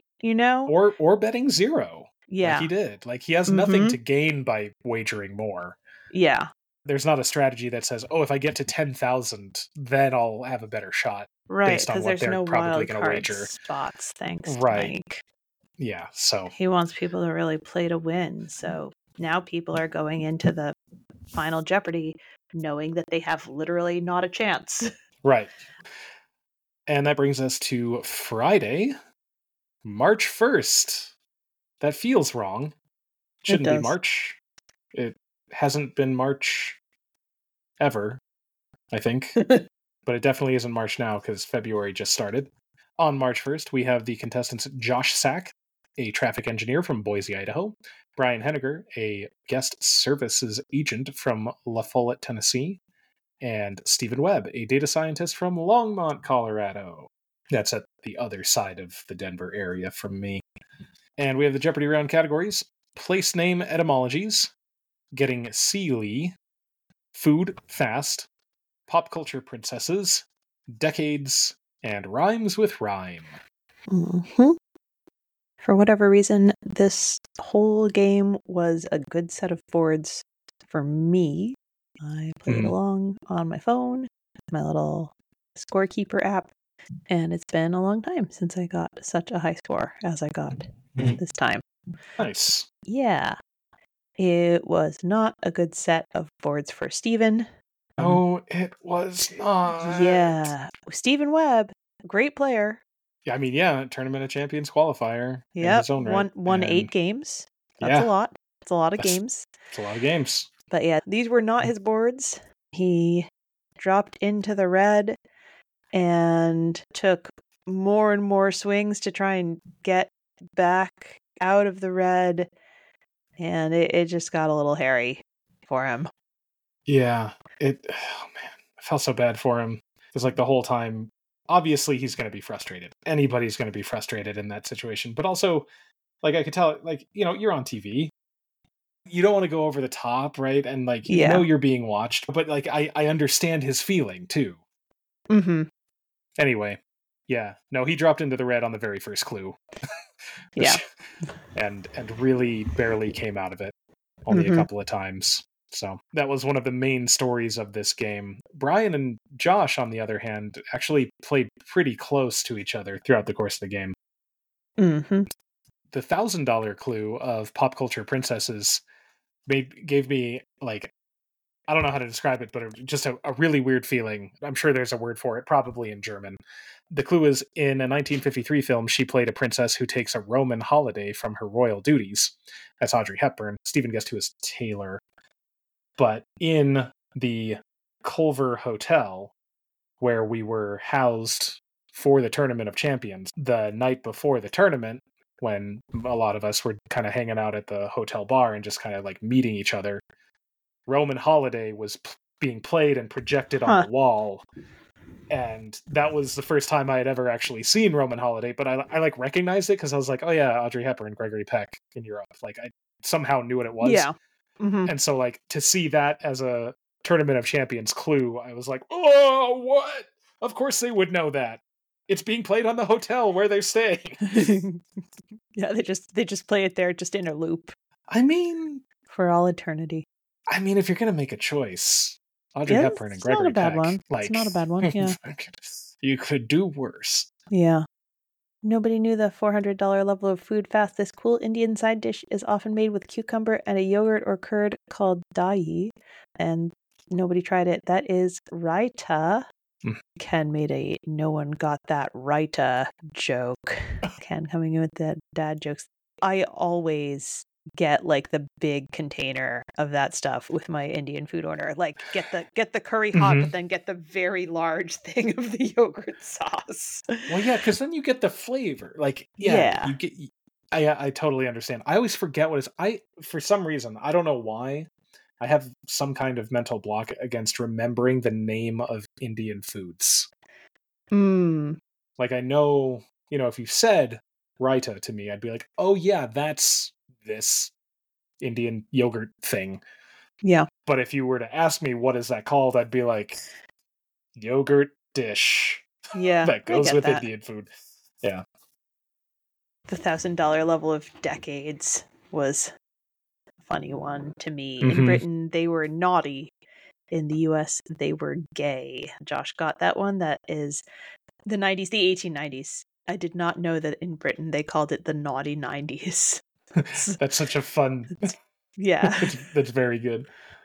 Or betting zero. Yeah, like he did. Like he has nothing to gain by wagering more. Yeah. There's not a strategy that says, "Oh, if I get to 10,000, then I'll have a better shot." Right, based on what they're probably going to wager. Spots, thanks. Right. Mike. Yeah. So he wants people to really play to win. So now people are going into the final Jeopardy knowing that they have literally not a chance. Right. And that brings us to Friday, March 1st. That feels wrong. Shouldn't be March. It hasn't been March ever, I think. But it definitely isn't March now because February just started. On March 1st, we have the contestants Josh Sack, a traffic engineer from Boise, Idaho, Brian Henniger, a guest services agent from La Follette, Tennessee, and Stephen Webb, a data scientist from Longmont, Colorado. That's at the other side of the Denver area from me. And we have the Jeopardy round categories: place name etymologies, getting Sealy, food fast, pop culture princesses, decades, and rhymes with rhyme. Mm-hmm. For whatever reason, this whole game was a good set of boards for me. I played along on my phone, my little scorekeeper app, and it's been a long time since I got such a high score as I got this time. Nice. Yeah. It was not a good set of boards for Stephen. Oh, it was not. Yeah. Stephen Webb, great player. I mean, yeah, Tournament of Champions qualifier in Yep. his own right. Won 8 games. That's a lot. It's a lot of games. It's a lot of games. But yeah, these were not his boards. He dropped into the red and took more and more swings to try and get back out of the red. And it just got a little hairy for him. Yeah. Oh man, I felt so bad for him. Because like the whole time, obviously he's going to be frustrated. Anybody's going to be frustrated in that situation. But also, like I could tell, like, you know, you're on TV. You don't want to go over the top, right? And like, you know you're being watched. But like, I understand his feeling too. Mm-hmm. Anyway, yeah. No, he dropped into the red on the very first clue. Yeah. and really barely came out of it. Only a couple of times. So that was one of the main stories of this game. Brian and Josh, on the other hand, actually played pretty close to each other throughout the course of the game. Mm-hmm. The $1,000 clue of pop culture princesses gave me, like, I don't know how to describe it, but just a really weird feeling. I'm sure there's a word for it, probably in German. The clue is, in a 1953 film, she played a princess who takes a Roman holiday from her royal duties. That's Audrey Hepburn. Stephen guessed who is Taylor. But in the Culver Hotel, where we were housed for the Tournament of Champions, the night before the tournament, when a lot of us were kind of hanging out at the hotel bar and just kind of like meeting each other, Roman Holiday was being played and projected on the wall. And that was the first time I had ever actually seen Roman Holiday, but I like recognized it because I was like, oh yeah, Audrey Hepburn, Gregory Peck in Europe. Like, I somehow knew what it was. Yeah. Mm-hmm. And so, like, to see that as a Tournament of Champions clue, I was like, oh, what? Of course they would know that. It's being played on the hotel where they're staying. Yeah, they just play it there, just in a loop. I mean, for all eternity. I mean, if you're gonna make a choice, Audrey Hepburn and Gregory Peck, like, it's not a bad one. Yeah, you could do worse. Yeah. Nobody knew the $400 level of food fast. This cool Indian side dish is often made with cucumber and a yogurt or curd called dahi, and nobody tried it. That is raita. Ken made a no one got that raita joke. Ken coming in with the dad jokes. I always get like the big container of that stuff with my Indian food order. Like get the curry hot, but then get the very large thing of the yogurt sauce. Well, yeah, because then you get the flavor. Like, you get. I totally understand. I always forget what for some reason, I don't know why, I have some kind of mental block against remembering the name of Indian foods. Like, I know, if you said raita to me, I'd be like, oh yeah, that's this Indian yogurt thing. Yeah. But if you were to ask me what is that called, I'd be like, yogurt dish. Yeah. That goes with Indian food. Yeah. The $1,000 level of decades was a funny one to me. In Britain, they were naughty. In the US, they were gay. Josh got that one. That is the 90s, the 1890s. I did not know that in Britain they called it the naughty 90s. That's such a fun. Yeah. That's very good.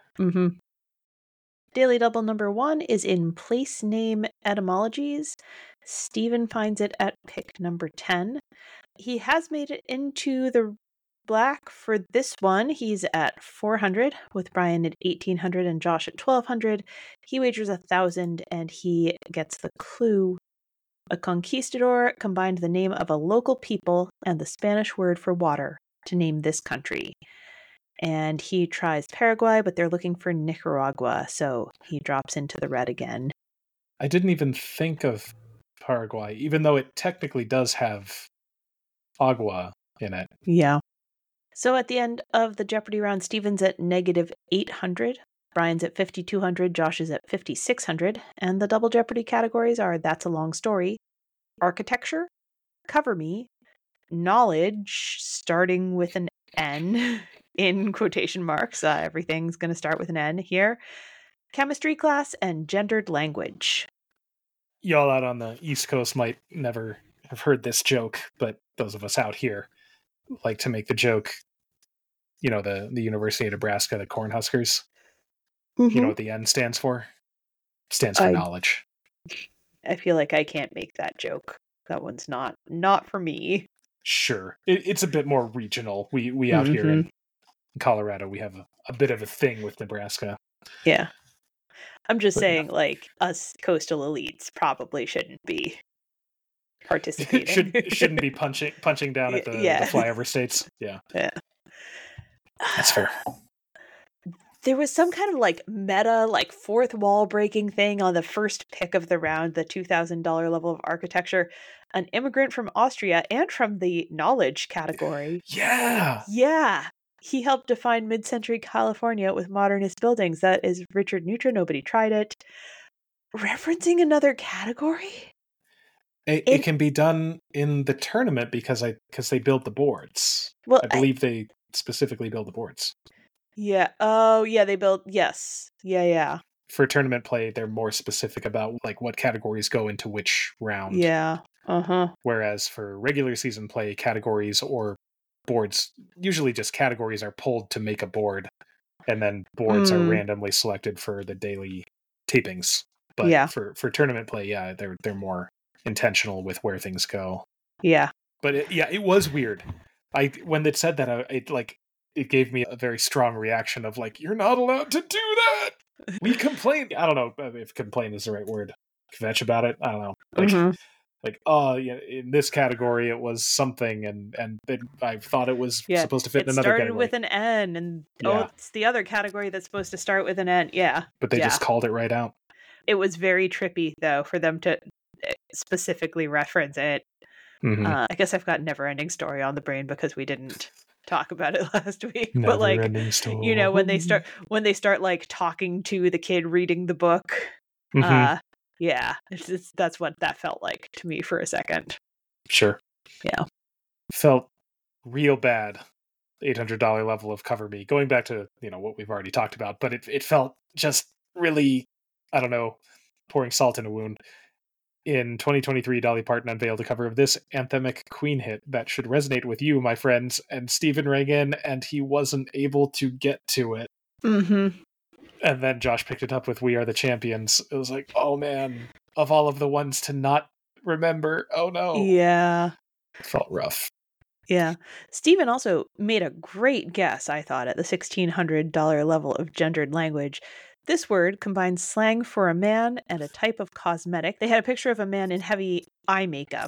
Daily Double number 1 is in place name etymologies. Stephen finds it at pick number 10. He has made it into the black for this one. He's at 400 with Brian at 1800 and Josh at 1200. He wagers 1,000 and he gets the clue. A conquistador combined the name of a local people and the Spanish word for water to name this country. And he tries Paraguay, but they're looking for Nicaragua, so he drops into the red again. I didn't even think of Paraguay, even though it technically does have agua in it. Yeah. So at the end of the Jeopardy round, Steven's at negative 800, Brian's at 5,200, Josh is at 5,600, and the double Jeopardy categories are That's a Long Story, Architecture, Cover Me, Knowledge, starting with an N in quotation marks. Everything's going to start with an N here. Chemistry class and gendered language. Y'all out on the East Coast might never have heard this joke, but those of us out here like to make the joke. You know, the University of Nebraska, the Cornhuskers. Mm-hmm. You know what the N stands for? It stands for knowledge. I feel like I can't make that joke. That one's not for me. Sure. It's a bit more regional. We out here in Colorado, we have a bit of a thing with Nebraska. Yeah. I'm just saying, like, us coastal elites probably shouldn't be participating. shouldn't be punching down at the flyover states. Yeah. Yeah. That's fair. There was some kind of like meta, like fourth wall breaking thing on the first pick of the round, the $2,000 level of architecture. An immigrant from Austria and from the knowledge category. Yeah. Yeah. He helped define mid-century California with modernist buildings. That is Richard Neutra. Nobody tried it. Referencing another category? It can be done in the tournament because they build the boards. Well, I believe they specifically build the boards. Yeah. Oh, yeah. They build. Yes. Yeah. For tournament play, they're more specific about like what categories go into which round. Yeah. Whereas for regular season play, categories or boards, usually just categories are pulled to make a board, and then boards are randomly selected for the daily tapings. But for tournament play, yeah, they're more intentional with where things go. Yeah. But it was weird. When it said that, it gave me a very strong reaction of like, you're not allowed to do that. We complain. I don't know if complain is the right word. Kvetch about it. I don't know. Like, oh yeah, in this category it was something, and I thought it was supposed to fit in another category. It started with an N, and it's the other category that's supposed to start with an N. Yeah. But they just called it right out. It was very trippy though for them to specifically reference it. I guess I've got Never Ending Story on the brain because we didn't talk about it last week. But like, you know, when they start like talking to the kid reading the book, yeah, that's what that felt like to me for a second. Sure. Yeah. Felt real bad. $800 level of Cover Me. Going back to, what we've already talked about, but it felt just really, I don't know, pouring salt in a wound. In 2023, Dolly Parton unveiled a cover of this anthemic Queen hit that should resonate with you, my friends, and Steven rang in, and he wasn't able to get to it. And then Josh picked it up with We Are the Champions. It was like, oh man, of all of the ones to not remember, oh no. Yeah. It felt rough. Yeah. Steven also made a great guess, I thought, at the $1,600 level of gendered language. This word combines slang for a man and a type of cosmetic. They had a picture of a man in heavy eye makeup.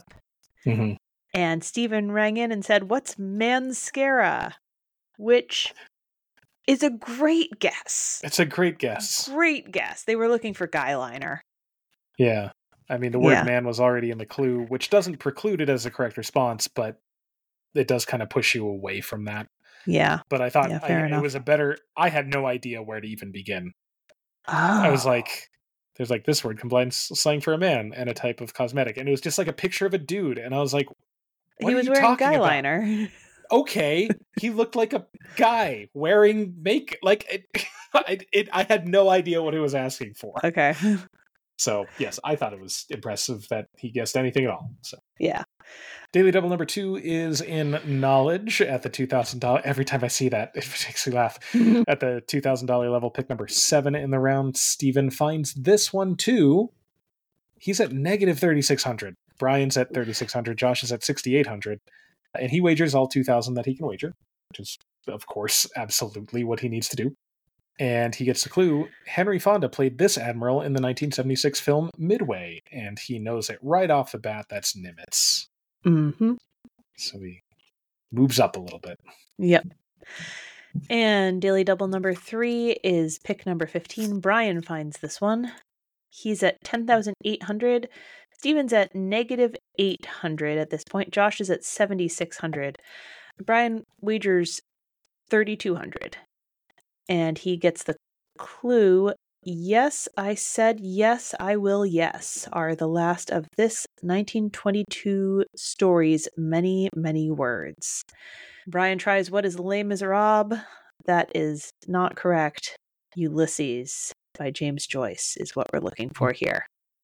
And Steven rang in and said, what's mascara? Which is a great guess. It's a great guess. Great guess. They were looking for guy liner. Yeah. I mean, the word man was already in the clue, which doesn't preclude it as a correct response, but it does kind of push you away from that. Yeah. But I thought it was I had no idea where to even begin. Oh. I was like, there's like this word combines slang for a man and a type of cosmetic. And it was just like a picture of a dude. And I was like, what he was wearing guy liner. Okay. He looked like a guy wearing make like I had no idea what he was asking for. Okay. So yes, I thought it was impressive that he guessed anything at all. So yeah. Daily Double number 2 is in knowledge at the $2,000. Every time I see that, it makes me laugh. At the $2,000 level, pick number 7 in the round. Steven finds this one too. He's at negative 3,600. Brian's at 3,600. Josh is at 6,800. And he wagers all 2,000 that he can wager, which is, of course, absolutely what he needs to do. And he gets the clue. Henry Fonda played this admiral in the 1976 film Midway, and he knows it right off the bat. That's Nimitz. So he moves up a little bit. Yep. And daily double number 3 is pick number 15. Brian finds this one. He's at 10,800. Steven's at negative 800 at this point. Josh is at 7,600. Brian wagers 3,200. And he gets the clue. Yes, I said yes, I will, yes, are the last of this 1922 story's many, many words. Brian tries what is Les Miserables. That is not correct. Ulysses by James Joyce is what we're looking for here.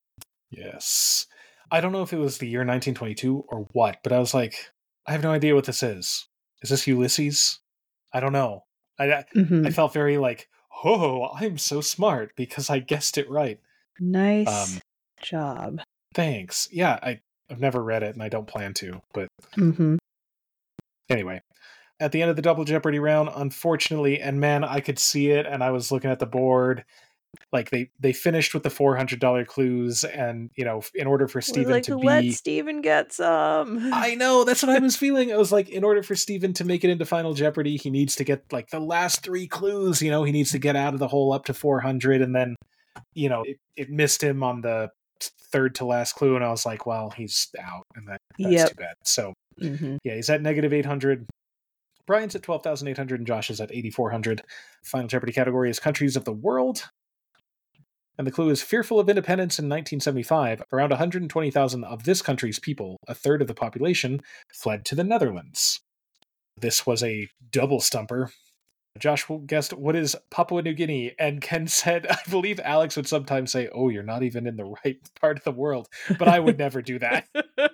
Yes. I don't know if it was the year 1922 or what, but I was like, I have no idea what this is. Is this Ulysses? I don't know. I felt very like, oh, I'm so smart because I guessed it right. Nice job. Thanks. Yeah, I've never read it and I don't plan to, but anyway. At the end of the Double Jeopardy round, unfortunately, and man, I could see it, and I was looking at the board, like they finished with the $400 clues, and in order for Steven to be, let Steven get some. I know, that's what I was feeling. I was like, in order for Steven to make it into Final Jeopardy, he needs to get like the last 3 clues. He needs to get out of the hole up to 400, and then it missed him on the third to last clue, and I was like, well, he's out, and that's too bad. So yeah, he's at negative 800. Brian's at 12,800 and Josh is at 8,400. Final Jeopardy category is countries of the world. And the clue is fearful of independence in 1975. Around 120,000 of this country's people, a third of the population, fled to the Netherlands. This was a double stumper. Josh guessed what is Papua New Guinea, and Ken said, I believe Alex would sometimes say, oh, you're not even in the right part of the world, but I would never do that.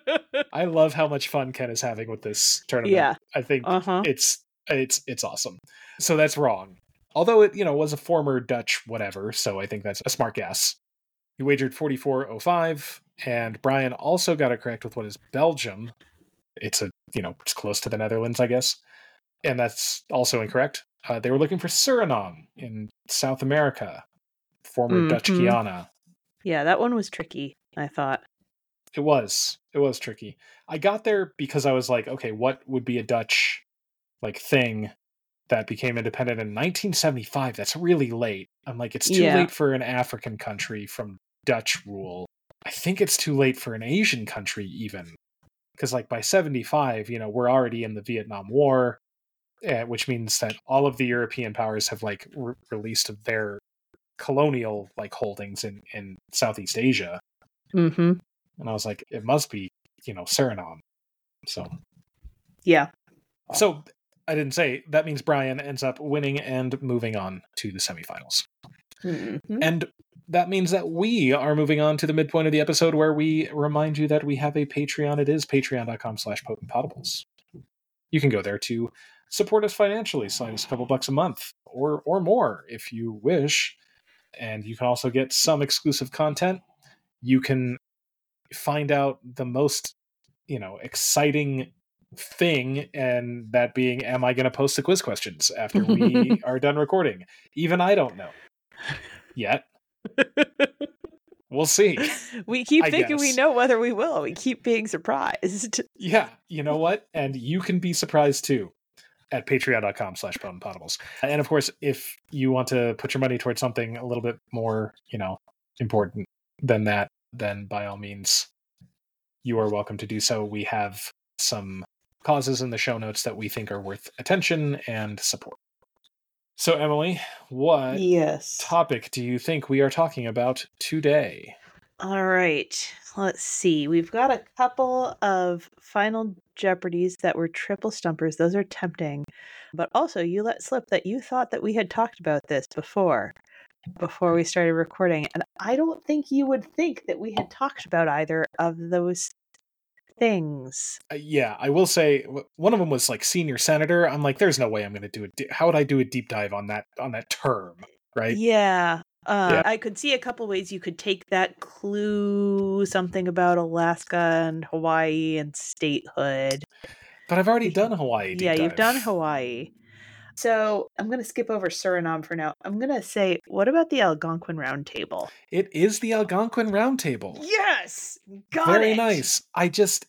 I love how much fun Ken is having with this tournament. Yeah. I think it's awesome. So that's wrong. Although it, was a former Dutch whatever, so I think that's a smart guess. He wagered 44.05, and Brian also got it correct with what is Belgium. It's it's close to the Netherlands, I guess. And that's also incorrect. They were looking for Suriname in South America, former Dutch Guyana. Yeah, that one was tricky, I thought. It was tricky. I got there because I was like, okay, what would be a Dutch thing that became independent in 1975? That's really late. I'm like, it's too late for an African country from Dutch rule. I think it's too late for an Asian country even. Because by 75, we're already in the Vietnam War, which means that all of the European powers have released their colonial holdings in Southeast Asia. And I was like, it must be, Suriname. So, yeah. So I didn't say that means Brian ends up winning and moving on to the semifinals. And that means that we are moving on to the midpoint of the episode where we remind you that we have a Patreon. It is patreon.com/potentpotables. You can go there to support us financially, slide us a couple bucks a month or more if you wish. And you can also get some exclusive content. You can find out the most, exciting thing, and that being, am I going to post the quiz questions after we are done recording? Even I don't know yet. We'll see. We keep thinking we know whether we will. We keep being surprised. Yeah, you know what? And you can be surprised too at patreon.com/potentpotables. And of course, if you want to put your money towards something a little bit more, important than that, then by all means, you are welcome to do so. We have some causes in the show notes that we think are worth attention and support. So, Emily, what topic do you think we are talking about today? All right. Let's see. We've got a couple of Final Jeopardies that were triple stumpers. Those are tempting. But also, you let slip that you thought that we had talked about this before we started recording. And I don't think you would think that we had talked about either of those things. Yeah, I will say one of them was senior senator. I'm like, there's no way I'm going to do it. How would I do a deep dive on that term, right? Yeah. I could see a couple ways you could take that clue, something about Alaska and Hawaii and statehood. But I've already done Hawaii deep dive. You've done Hawaii. So I'm going to skip over Suriname for now. I'm going to say, what about the Algonquin Round Table? It is the Algonquin Round Table. Yes! Got Very it! nice.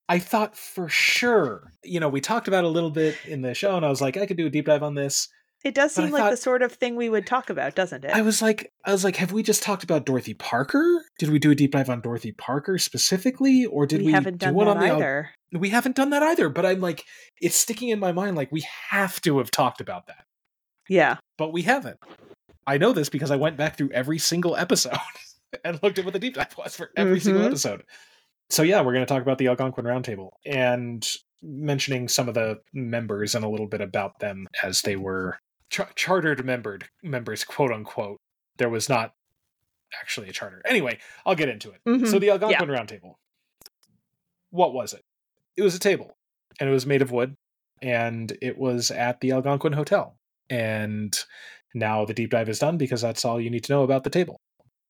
I thought for sure, we talked about it a little bit in the show, and I was like, I could do a deep dive on this. It does But I seem like the thought, sort of thing we would talk about, doesn't it? I was like, have we just talked about Dorothy Parker? Did we do a deep dive on Dorothy Parker specifically, or did we haven't do done one that on the? either. We haven't done that either. But I'm like, it's sticking in my mind. Like we have to have talked about that. Yeah, but we haven't. I know this because I went back through every single episode and looked at what the deep dive was for every single episode. So yeah, we're going to talk about the Algonquin Roundtable and mentioning some of the members and a little bit about them as they were chartered members, quote unquote. There was not actually a charter. Anyway, I'll get into it. So the Algonquin Roundtable. What was it? It was a table, and it was made of wood, and it was at the Algonquin Hotel. And now the deep dive is done because that's all you need to know about the table.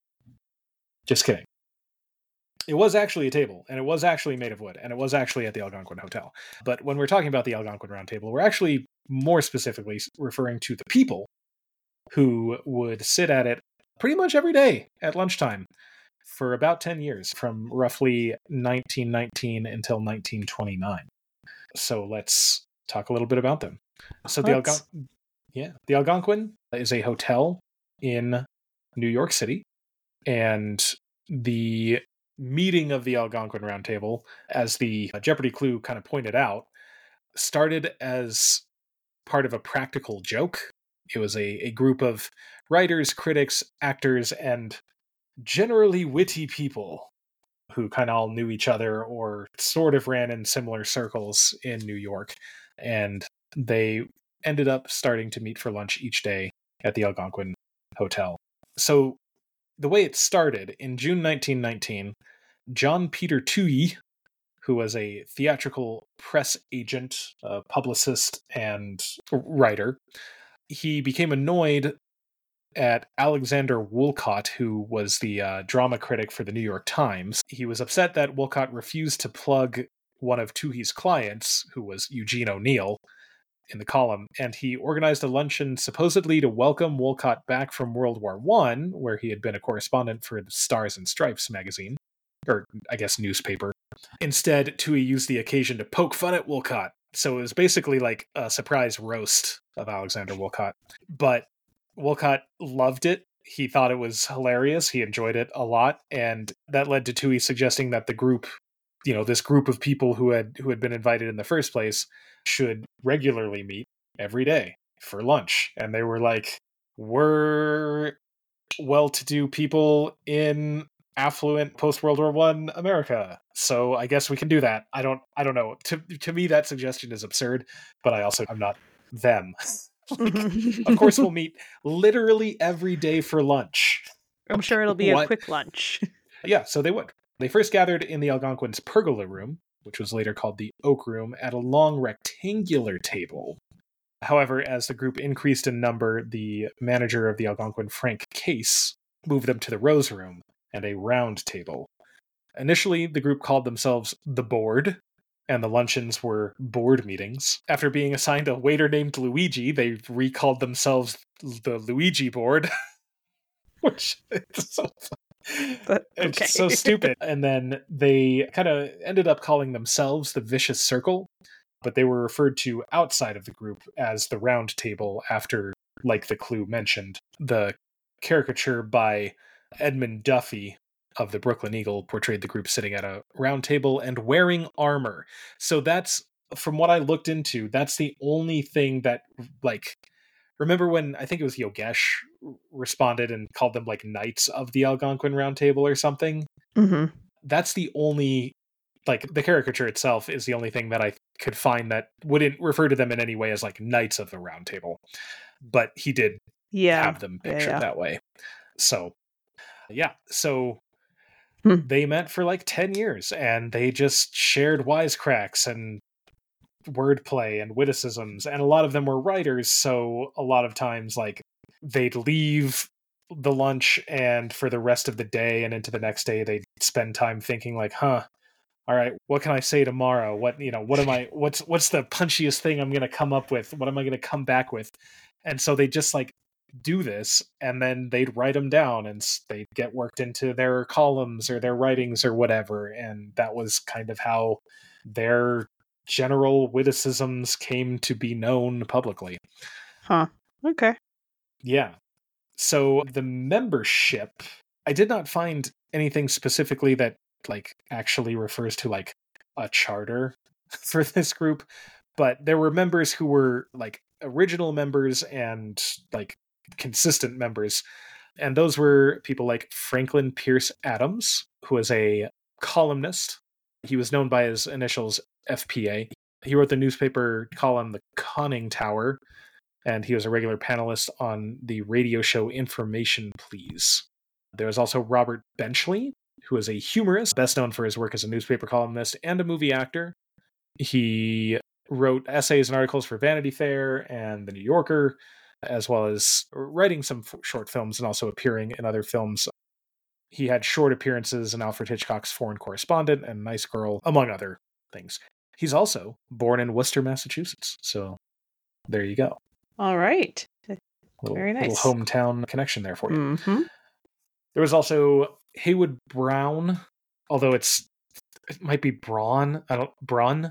Just kidding. It was actually a table, and it was actually made of wood, and it was actually at the Algonquin Hotel. But when we're talking about the Algonquin Roundtable, we're actually more specifically referring to the people who would sit at it pretty much every day at lunchtime for about 10 years, from roughly 1919 until 1929. So let's talk a little bit about them. So the Algonquin is a hotel in New York City, and the meeting of the Algonquin Roundtable, as the Jeopardy clue kind of pointed out, started as part of a practical joke. It was a group of writers, critics, actors, and generally witty people who kind of all knew each other or sort of ran in similar circles in New York. And they ended up starting to meet for lunch each day at the Algonquin Hotel. So the way it started, in June 1919, John Peter Toohey, who was a theatrical press agent, a publicist, and writer, he became annoyed at Alexander Woollcott, who was the drama critic for the New York Times. He was upset that Woollcott refused to plug one of Toohey's clients, who was Eugene O'Neill, in the column, and he organized a luncheon supposedly to welcome Woollcott back from World War I, where he had been a correspondent for the Stars and Stripes magazine, or I guess newspaper. Instead, Toohey used the occasion to poke fun at Woollcott. So it was basically like a surprise roast of Alexander Woollcott. But Woollcott loved it. He thought it was hilarious. He enjoyed it a lot. And that led to Toohey suggesting that the group, this group of people who had been invited in the first place, should regularly meet every day for lunch. And they were like, we're well-to-do people in affluent post-World War I America, so I guess we can do that. I don't know. To me, that suggestion is absurd, but I'm not them. Of course, we'll meet literally every day for lunch. I'm sure it'll be a quick lunch. Yeah, so they would. They first gathered in the Algonquin's pergola room, which was later called the Oak Room, at a long rectangular table. However, as the group increased in number, the manager of the Algonquin, Frank Case, moved them to the Rose Room and a round table. Initially, the group called themselves the Board, and the luncheons were board meetings. After being assigned a waiter named Luigi, they recalled themselves the Luigi Board, which is so fun. Okay. It's so stupid. And then they kind of ended up calling themselves the Vicious Circle, but they were referred to outside of the group as the Round Table after, like the clue mentioned, the caricature by Edmund Duffy of the Brooklyn Eagle portrayed the group sitting at a round table and wearing armor. So that's, from what I looked into, that's the only thing that, remember when, I think it was Yogesh responded and called them Knights of the Algonquin Round Table or something? Mm-hmm. That's the only, the caricature itself is the only thing that I could find that wouldn't refer to them in any way as Knights of the Round Table. But he did have them pictured that way. So, so they met for 10 years, and they just shared wisecracks and wordplay and witticisms, and a lot of them were writers, so a lot of times they'd leave the lunch, and for the rest of the day and into the next day they'd spend time thinking all right, what can I say tomorrow? What's the punchiest thing I'm going to come up with? What am I going to come back with? And so they just do this, and then they'd write them down, and they'd get worked into their columns or their writings or whatever. And that was kind of how their general witticisms came to be known publicly. Huh. Okay. Yeah. So the membership, I did not find anything specifically that like actually refers to like a charter for this group, but there were members who were like original members and like consistent members. And those were people like Franklin Pierce Adams, who was a columnist. He was known by his initials FPA. He wrote the newspaper column The Conning Tower, and he was a regular panelist on the radio show Information Please. There was also Robert Benchley, who is a humorist, best known for his work as a newspaper columnist and a movie actor. He wrote essays and articles for Vanity Fair and The New Yorker, as well as writing some short films and also appearing in other films. He had short appearances in Alfred Hitchcock's Foreign Correspondent and Nice Girl, among other things. He's also born in Worcester, Massachusetts. So there you go. All right. Very nice. Little hometown connection there for you. Mm-hmm. There was also Haywood Brown, although it might be Braun, Broun,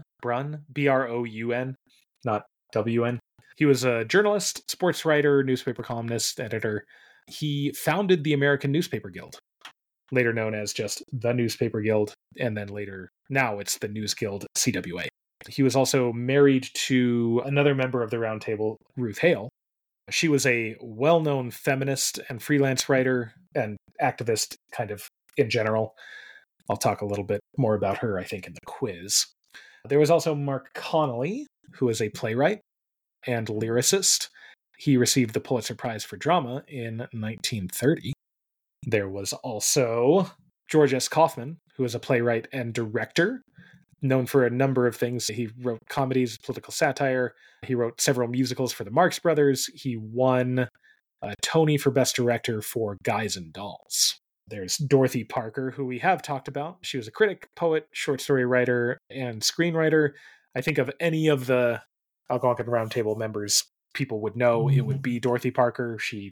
Broun, not W-N. He was a journalist, sports writer, newspaper columnist, editor. He founded the American Newspaper Guild, later known as just the Newspaper Guild, and then now it's the News Guild, CWA. He was also married to another member of the Round Table, Ruth Hale. She was a well-known feminist and freelance writer and activist kind of in general. I'll talk a little bit more about her, I think, in the quiz. There was also Mark Connolly, who is a playwright and lyricist. He received the Pulitzer Prize for Drama in 1930. There was also George S. Kaufman, who is a playwright and director, known for a number of things. He wrote comedies, political satire. He wrote several musicals for the Marx Brothers. He won a Tony for Best Director for Guys and Dolls. There's Dorothy Parker, who we have talked about. She was a critic, poet, short story writer, and screenwriter. I think of any of the Algonquin Round Table members people would know, it would be Dorothy Parker. She,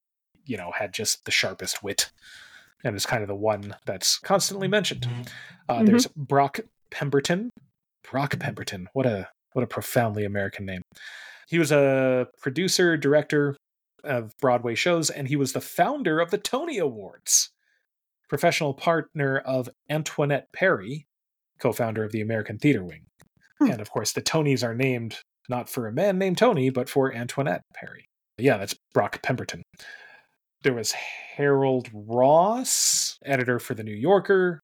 had just the sharpest wit and is kind of the one that's constantly mentioned. There's Brock Pemberton. What a profoundly American name. He was a producer, director of Broadway shows, and he was the founder of the Tony Awards. Professional partner of Antoinette Perry, co-founder of the American Theater Wing. And of course, the Tonys are named not for a man named Tony, but for Antoinette Perry. Yeah, that's Brock Pemberton. There was Harold Ross, editor for The New Yorker.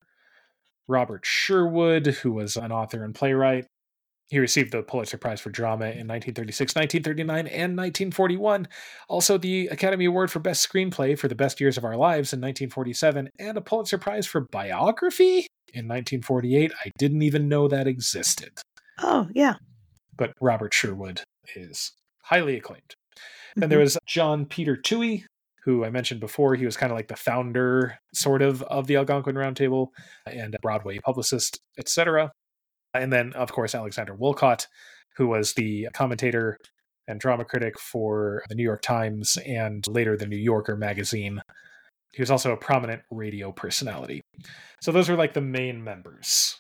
Robert Sherwood, who was an author and playwright. He received the Pulitzer Prize for Drama in 1936, 1939, and 1941. Also the Academy Award for Best Screenplay for The Best Years of Our Lives in 1947, and a Pulitzer Prize for Biography in 1948. I didn't even know that existed. Oh, yeah. But Robert Sherwood is highly acclaimed. Then there was John Peter Toohey, who I mentioned before. He was kind of like the founder, sort of the Algonquin Round Table, and a Broadway publicist, etc. And then, of course, Alexander Woollcott, who was the commentator and drama critic for the New York Times and later the New Yorker magazine. He was also a prominent radio personality. So those were like the main members.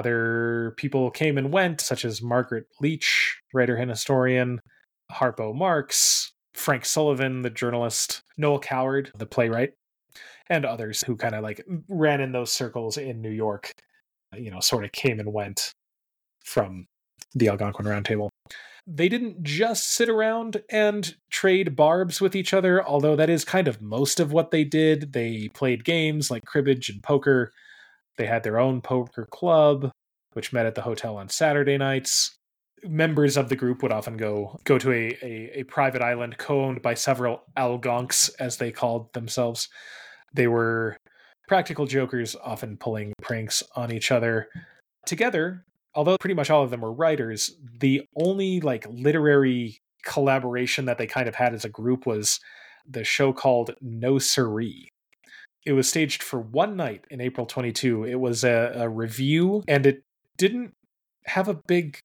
Other people came and went, such as Margaret Leach, writer and historian, Harpo Marx, Frank Sullivan, the journalist, Noel Coward, the playwright, and others who kind of like ran in those circles in New York, sort of came and went from the Algonquin Round Table. They didn't just sit around and trade barbs with each other, although that is kind of most of what they did. They played games like cribbage and poker. They had their own poker club, which met at the hotel on Saturday nights. Members of the group would often go to a private island co-owned by several Algonks, as they called themselves. They were practical jokers, often pulling pranks on each other. Together, although pretty much all of them were writers, the only like literary collaboration that they kind of had as a group was the show called No Siree. It was staged for one night in April 22. It was a review, and it didn't have a big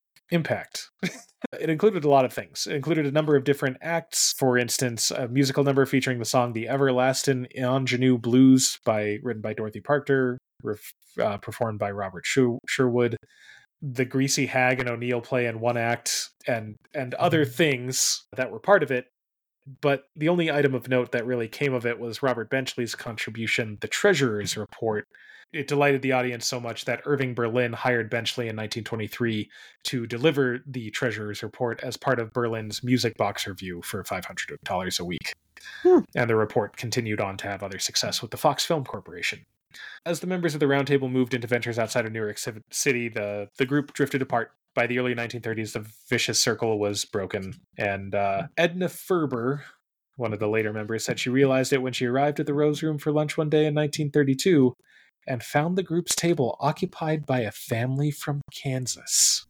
impact. It included a lot of things. It included a number of different acts. For instance, a musical number featuring the song The Everlasting Ingenue Blues written by Dorothy Parker. performed by Robert Sherwood. The Greasy Hag and O'Neill play in one act, and other things that were part of it. But the only item of note that really came of it was Robert Benchley's contribution, The Treasurer's Report. It delighted the audience so much that Irving Berlin hired Benchley in 1923 to deliver The Treasurer's Report as part of Berlin's Music Box Review for $500 a week. And the report continued on to have other success with the Fox Film Corporation. As the members of the Roundtable moved into ventures outside of New York City, the group drifted apart. By the early 1930s, the vicious circle was broken, and Edna Ferber, one of the later members, said she realized it when she arrived at the Rose Room for lunch one day in 1932 and found the group's table occupied by a family from Kansas.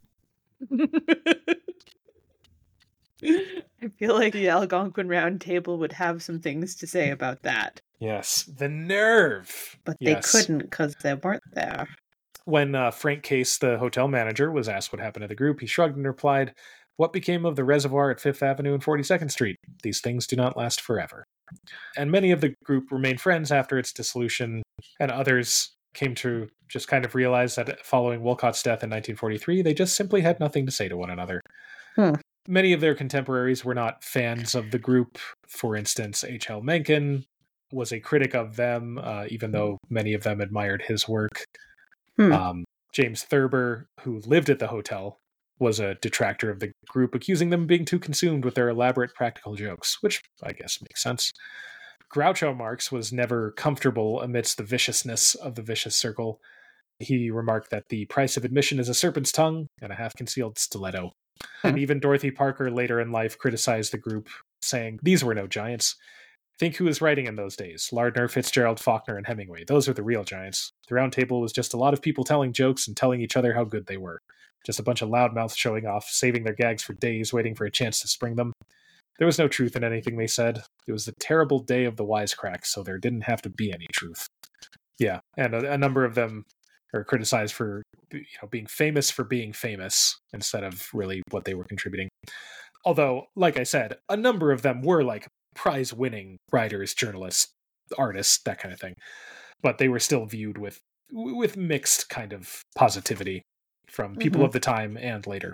I feel like the Algonquin Round Table would have some things to say about that. Yes, the nerve! But they couldn't because they weren't there. When Frank Case, the hotel manager, was asked what happened to the group, he shrugged and replied, "What became of the reservoir at 5th Avenue and 42nd Street? These things do not last forever." And many of the group remained friends after its dissolution, and others came to just kind of realize that following Wolcott's death in 1943, they just simply had nothing to say to one another. Many of their contemporaries were not fans of the group. For instance, H.L. Mencken was a critic of them, even though many of them admired his work. James Thurber, who lived at the hotel, was a detractor of the group, accusing them of being too consumed with their elaborate practical jokes, which I guess makes sense. Groucho Marx was never comfortable amidst the viciousness of the vicious circle. He remarked that the price of admission is a serpent's tongue and a half-concealed stiletto. And even Dorothy Parker later in life criticized the group, saying, "These were no giants. Think who was writing in those days. Lardner, Fitzgerald, Faulkner, and Hemingway. Those are the real giants. The Round Table was just a lot of people telling jokes and telling each other how good they were. Just a bunch of loudmouths showing off, saving their gags for days, waiting for a chance to spring them. There was no truth in anything they said. It was the terrible day of the wisecracks, so there didn't have to be any truth." Yeah, and a number of them are criticized for being famous for being famous instead of really what they were contributing. Although, like I said, a number of them were like prize-winning writers, journalists, artists, that kind of thing. But they were still viewed with mixed kind of positivity from people of the time and later.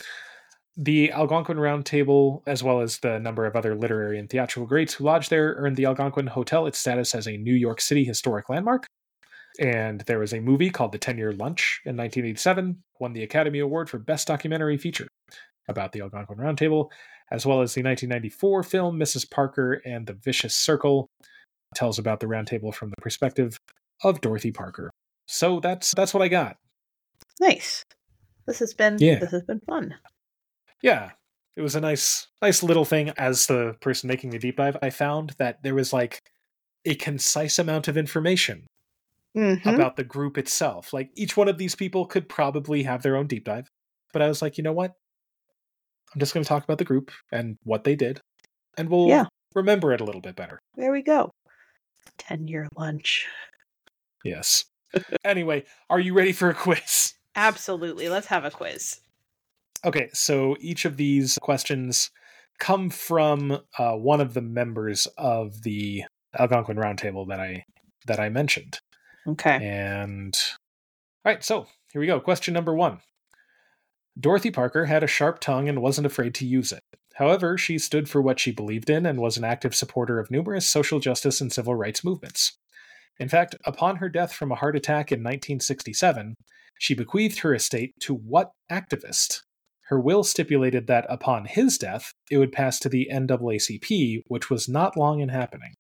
The Algonquin Round Table, as well as the number of other literary and theatrical greats who lodged there, earned the Algonquin Hotel its status as a New York City historic landmark. And there was a movie called The 10-Year Lunch in 1987, won the Academy Award for Best Documentary Feature about the Algonquin Round Table, as well as the 1994 film Mrs. Parker and the Vicious Circle, tells about the Round Table from the perspective of Dorothy Parker. So that's what I got. Nice. This has been fun. Yeah. It was a nice little thing. As the person making the deep dive, I found that there was like a concise amount of information about the group itself. Like each one of these people could probably have their own deep dive. But I was like, you know what? I'm just going to talk about the group and what they did, and we'll remember it a little bit better. There we go. 10-year lunch. Yes. Anyway, are you ready for a quiz? Absolutely. Let's have a quiz. Okay, so each of these questions come from one of the members of the Algonquin Roundtable that I mentioned. Okay. And all right, so here we go. Question number 1. Dorothy Parker had a sharp tongue and wasn't afraid to use it. However, she stood for what she believed in and was an active supporter of numerous social justice and civil rights movements. In fact, upon her death from a heart attack in 1967, she bequeathed her estate to what activist? Her will stipulated that upon his death, it would pass to the NAACP, which was not long in happening.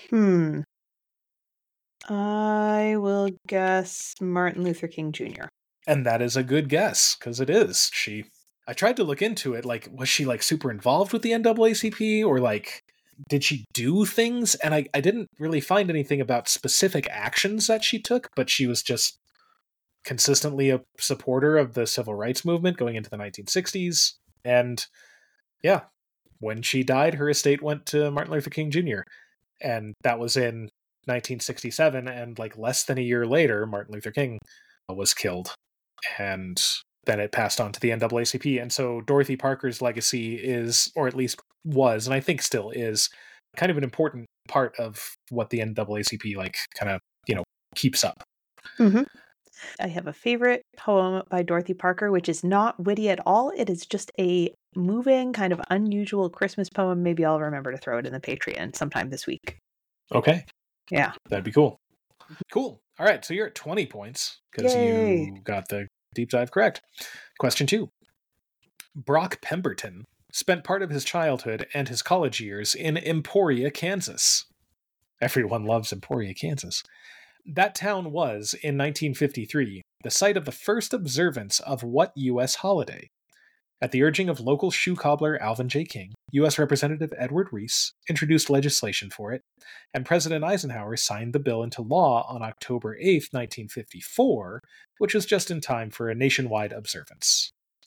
I will guess Martin Luther King Jr. And that is a good guess, because it is. I tried to look into it, like, was she, like, super involved with the NAACP, or, like, did she do things? And I didn't really find anything about specific actions that she took, but she was just consistently a supporter of the civil rights movement going into the 1960s. And, yeah, when she died, her estate went to Martin Luther King Jr., and that was in 1967, and, like, less than a year later, Martin Luther King was killed. And then it passed on to the NAACP. And so Dorothy Parker's legacy is, or at least was, and I think still is, kind of an important part of what the NAACP, like, kind of, keeps up. Mm-hmm. I have a favorite poem by Dorothy Parker, which is not witty at all. It is just a moving, kind of unusual Christmas poem. Maybe I'll remember to throw it in the Patreon sometime this week. Okay. Yeah. That'd be cool. Cool. All right, so you're at 20 points because you got the deep dive correct. Question 2. Brock Pemberton spent part of his childhood and his college years in Emporia, Kansas. Everyone loves Emporia, Kansas. That town was, in 1953, the site of the first observance of what U.S. holiday? At the urging of local shoe cobbler Alvin J. King, U.S. Representative Edward Reese introduced legislation for it, and President Eisenhower signed the bill into law on October 8, 1954, which was just in time for a nationwide observance.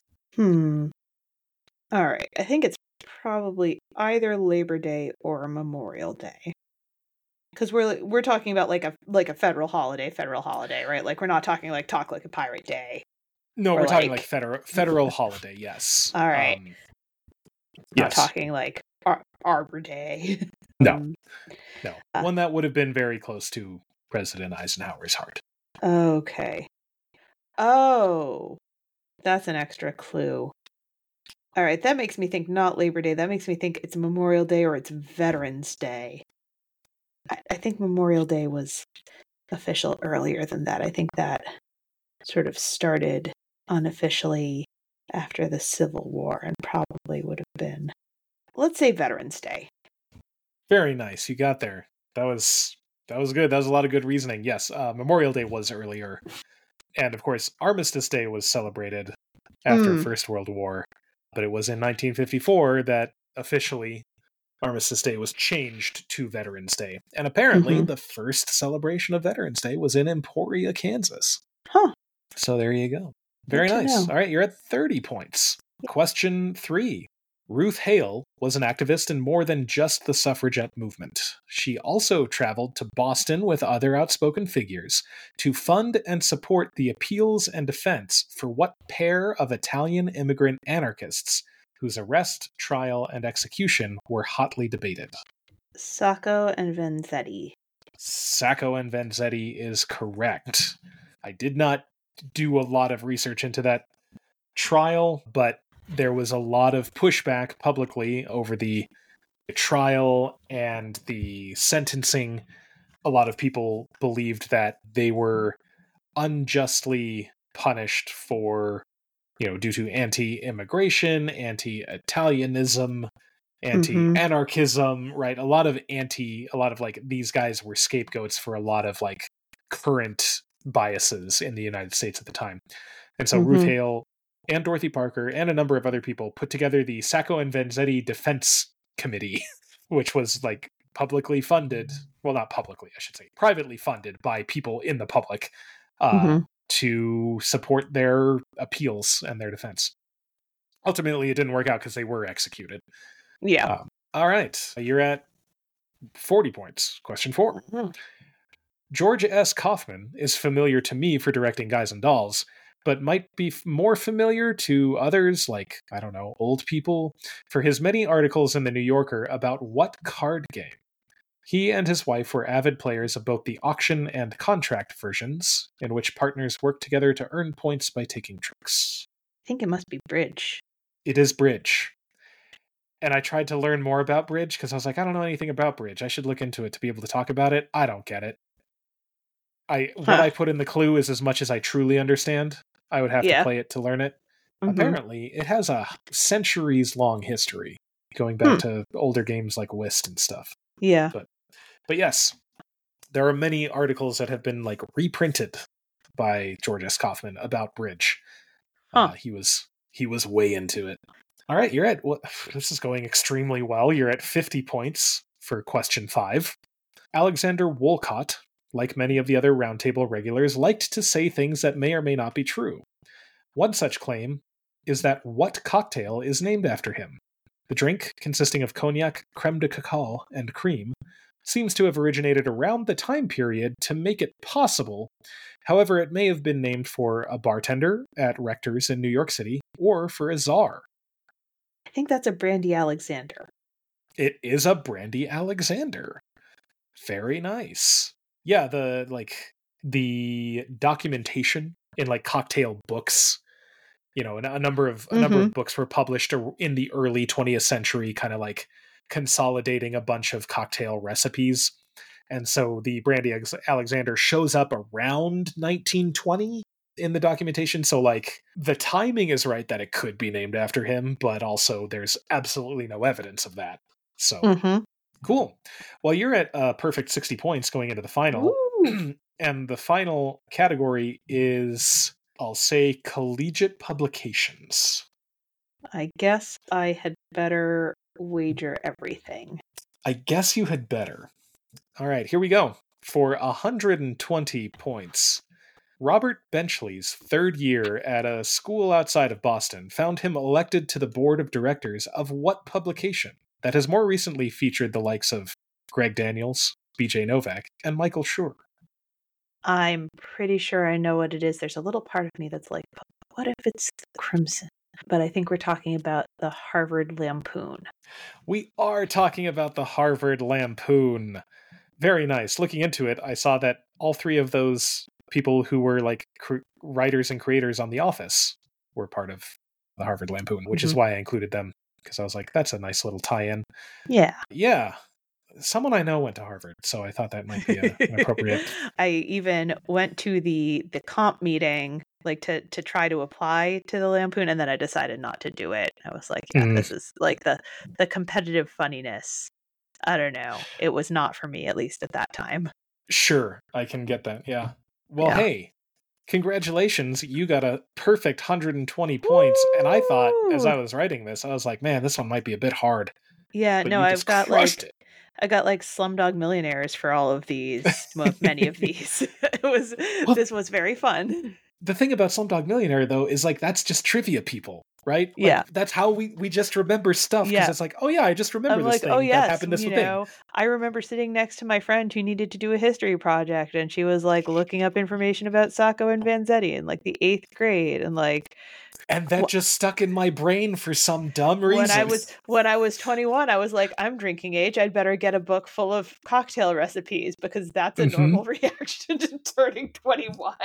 All right. I think it's probably either Labor Day or Memorial Day. Because we're talking about like a federal holiday, right? Like we're not talking like Talk Like a Pirate Day. No, we're talking like federal holiday, yes. All right. Not yes. talking like Arbor Day. No. One that would have been very close to President Eisenhower's heart. Okay. Oh, that's an extra clue. All right, that makes me think not Labor Day. That makes me think it's Memorial Day or it's Veterans Day. I think Memorial Day was official earlier than that. I think that sort of started unofficially after the Civil War and probably would have been, let's say, Veterans Day. Very nice. You got there. That was good. That was a lot of good reasoning. Yes, Memorial Day was earlier. And of course, Armistice Day was celebrated after First World War. But it was in 1954 that officially Armistice Day was changed to Veterans Day. And apparently the first celebration of Veterans Day was in Emporia, Kansas. Huh. So there you go. Very nice. All right, you're at 30 points. Question 3. Ruth Hale was an activist in more than just the suffragette movement. She also traveled to Boston with other outspoken figures to fund and support the appeals and defense for what pair of Italian immigrant anarchists whose arrest, trial, and execution were hotly debated? Sacco and Vanzetti. Sacco and Vanzetti is correct. I did not do a lot of research into that trial, but there was a lot of pushback publicly over the trial and the sentencing. A lot of people believed that they were unjustly punished for, due to anti-immigration, anti-Italianism, anti-anarchism, right? A lot of like these guys were scapegoats for a lot of like current biases in the United States at the time. And so Ruth Hale and Dorothy Parker and a number of other people put together the Sacco and Vanzetti Defense Committee, which was like publicly funded. Well, not publicly, I should say, privately funded by people in the public to support their appeals and their defense. Ultimately, it didn't work out because they were executed. Yeah. All right. You're at 40 points. Question 4. George S. Kaufman is familiar to me for directing Guys and Dolls, but might be more familiar to others, like, I don't know, old people, for his many articles in The New Yorker about what card game? He and his wife were avid players of both the auction and contract versions, in which partners work together to earn points by taking tricks. I think it must be Bridge. It is Bridge. And I tried to learn more about Bridge because I was like, I don't know anything about Bridge. I should look into it to be able to talk about it. I don't get it. What I put in the clue is as much as I truly understand. I would have to play it to learn it. Apparently, it has a centuries-long history, going back to older games like Whist and stuff. Yeah. But yes, there are many articles that have been like reprinted by George S. Kaufman about Bridge. He was way into it. All right, this is going extremely well. You're at 50 points for question 5. Alexander Wolcott, like many of the other Roundtable regulars, liked to say things that may or may not be true. One such claim is that what cocktail is named after him? The drink, consisting of cognac, creme de cacao, and cream, seems to have originated around the time period to make it possible. However, it may have been named for a bartender at Rector's in New York City, or for a czar. I think that's a Brandy Alexander. It is a Brandy Alexander. Very nice. Yeah, the the documentation in like cocktail books, and a number of books were published in the early 20th century, kind of like consolidating a bunch of cocktail recipes. And so the Brandy Alexander shows up around 1920 in the documentation. So like the timing is right that it could be named after him, but also there's absolutely no evidence of that. So cool. Well, you're at a perfect 60 points going into the final. And the final category is, I'll say, collegiate publications. I guess I had better wager everything. I guess you had better. All right, here we go. For 120 points, Robert Benchley's third year at a school outside of Boston found him elected to the board of directors of what publication that has more recently featured the likes of Greg Daniels, BJ Novak, and Michael Schur? I'm pretty sure I know what it is. There's a little part of me that's like, what if it's Crimson? But I think we're talking about the Harvard Lampoon. We are talking about the Harvard Lampoon. Very nice. Looking into it, I saw that all three of those people who were like writers and creators on The Office were part of the Harvard Lampoon, which is why I included them, because I was like, that's a nice little tie-in. Yeah. Someone I know went to Harvard, so I thought that might be an appropriate. I even went to the comp meeting, like to try to apply to the Lampoon, and then I decided not to do it. I was like, this is like the competitive funniness. I don't know. It was not for me, at least at that time. Sure, I can get that. Yeah. Well, hey, congratulations. You got a perfect 120 points. And I thought, as I was writing this, I was like, man, this one might be a bit hard. Yeah, but no, I've got I got like Slumdog Millionaires for all of these, many of these. This was very fun. The thing about Slumdog Millionaire, though, is like that's just trivia people, right? Like, yeah. That's how we just remember stuff. Because it's like, oh yeah, I just remember this thing. That happened this thing. I remember sitting next to my friend who needed to do a history project, and she was like looking up information about Sacco and Vanzetti in like the 8th grade, and like. And that just stuck in my brain for some dumb reason. When I was 21, I was like, I'm drinking age. I'd better get a book full of cocktail recipes, because that's a normal reaction to turning 21.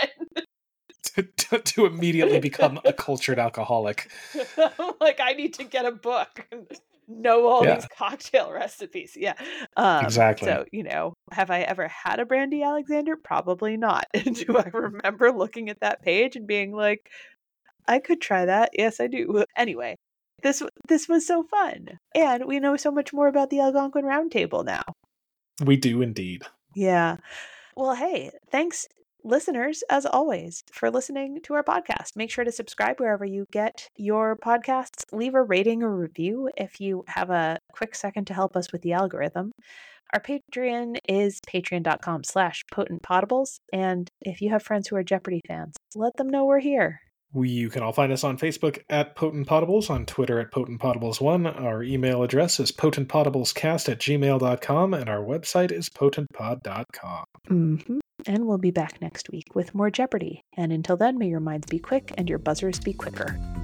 to immediately become a cultured alcoholic. Like, I need to get a book. Know all these cocktail recipes. Yeah. Exactly. So, have I ever had a Brandy Alexander? Probably not. Do I remember looking at that page and being like, I could try that? Yes, I do. Anyway, this was so fun. And we know so much more about the Algonquin Round Table now. We do indeed. Yeah. Well, hey, thanks, listeners, as always, for listening to our podcast. Make sure to subscribe wherever you get your podcasts. Leave a rating or review if you have a quick second to help us with the algorithm. Our Patreon is patreon.com/potentpotables. And if you have friends who are Jeopardy fans, let them know we're here. You can all find us on Facebook at Potent Potables, on Twitter at Potent Potables1. Our email address is potentpotablescast@gmail.com, and our website is potentpod.com. And we'll be back next week with more Jeopardy. And until then, may your minds be quick and your buzzers be quicker.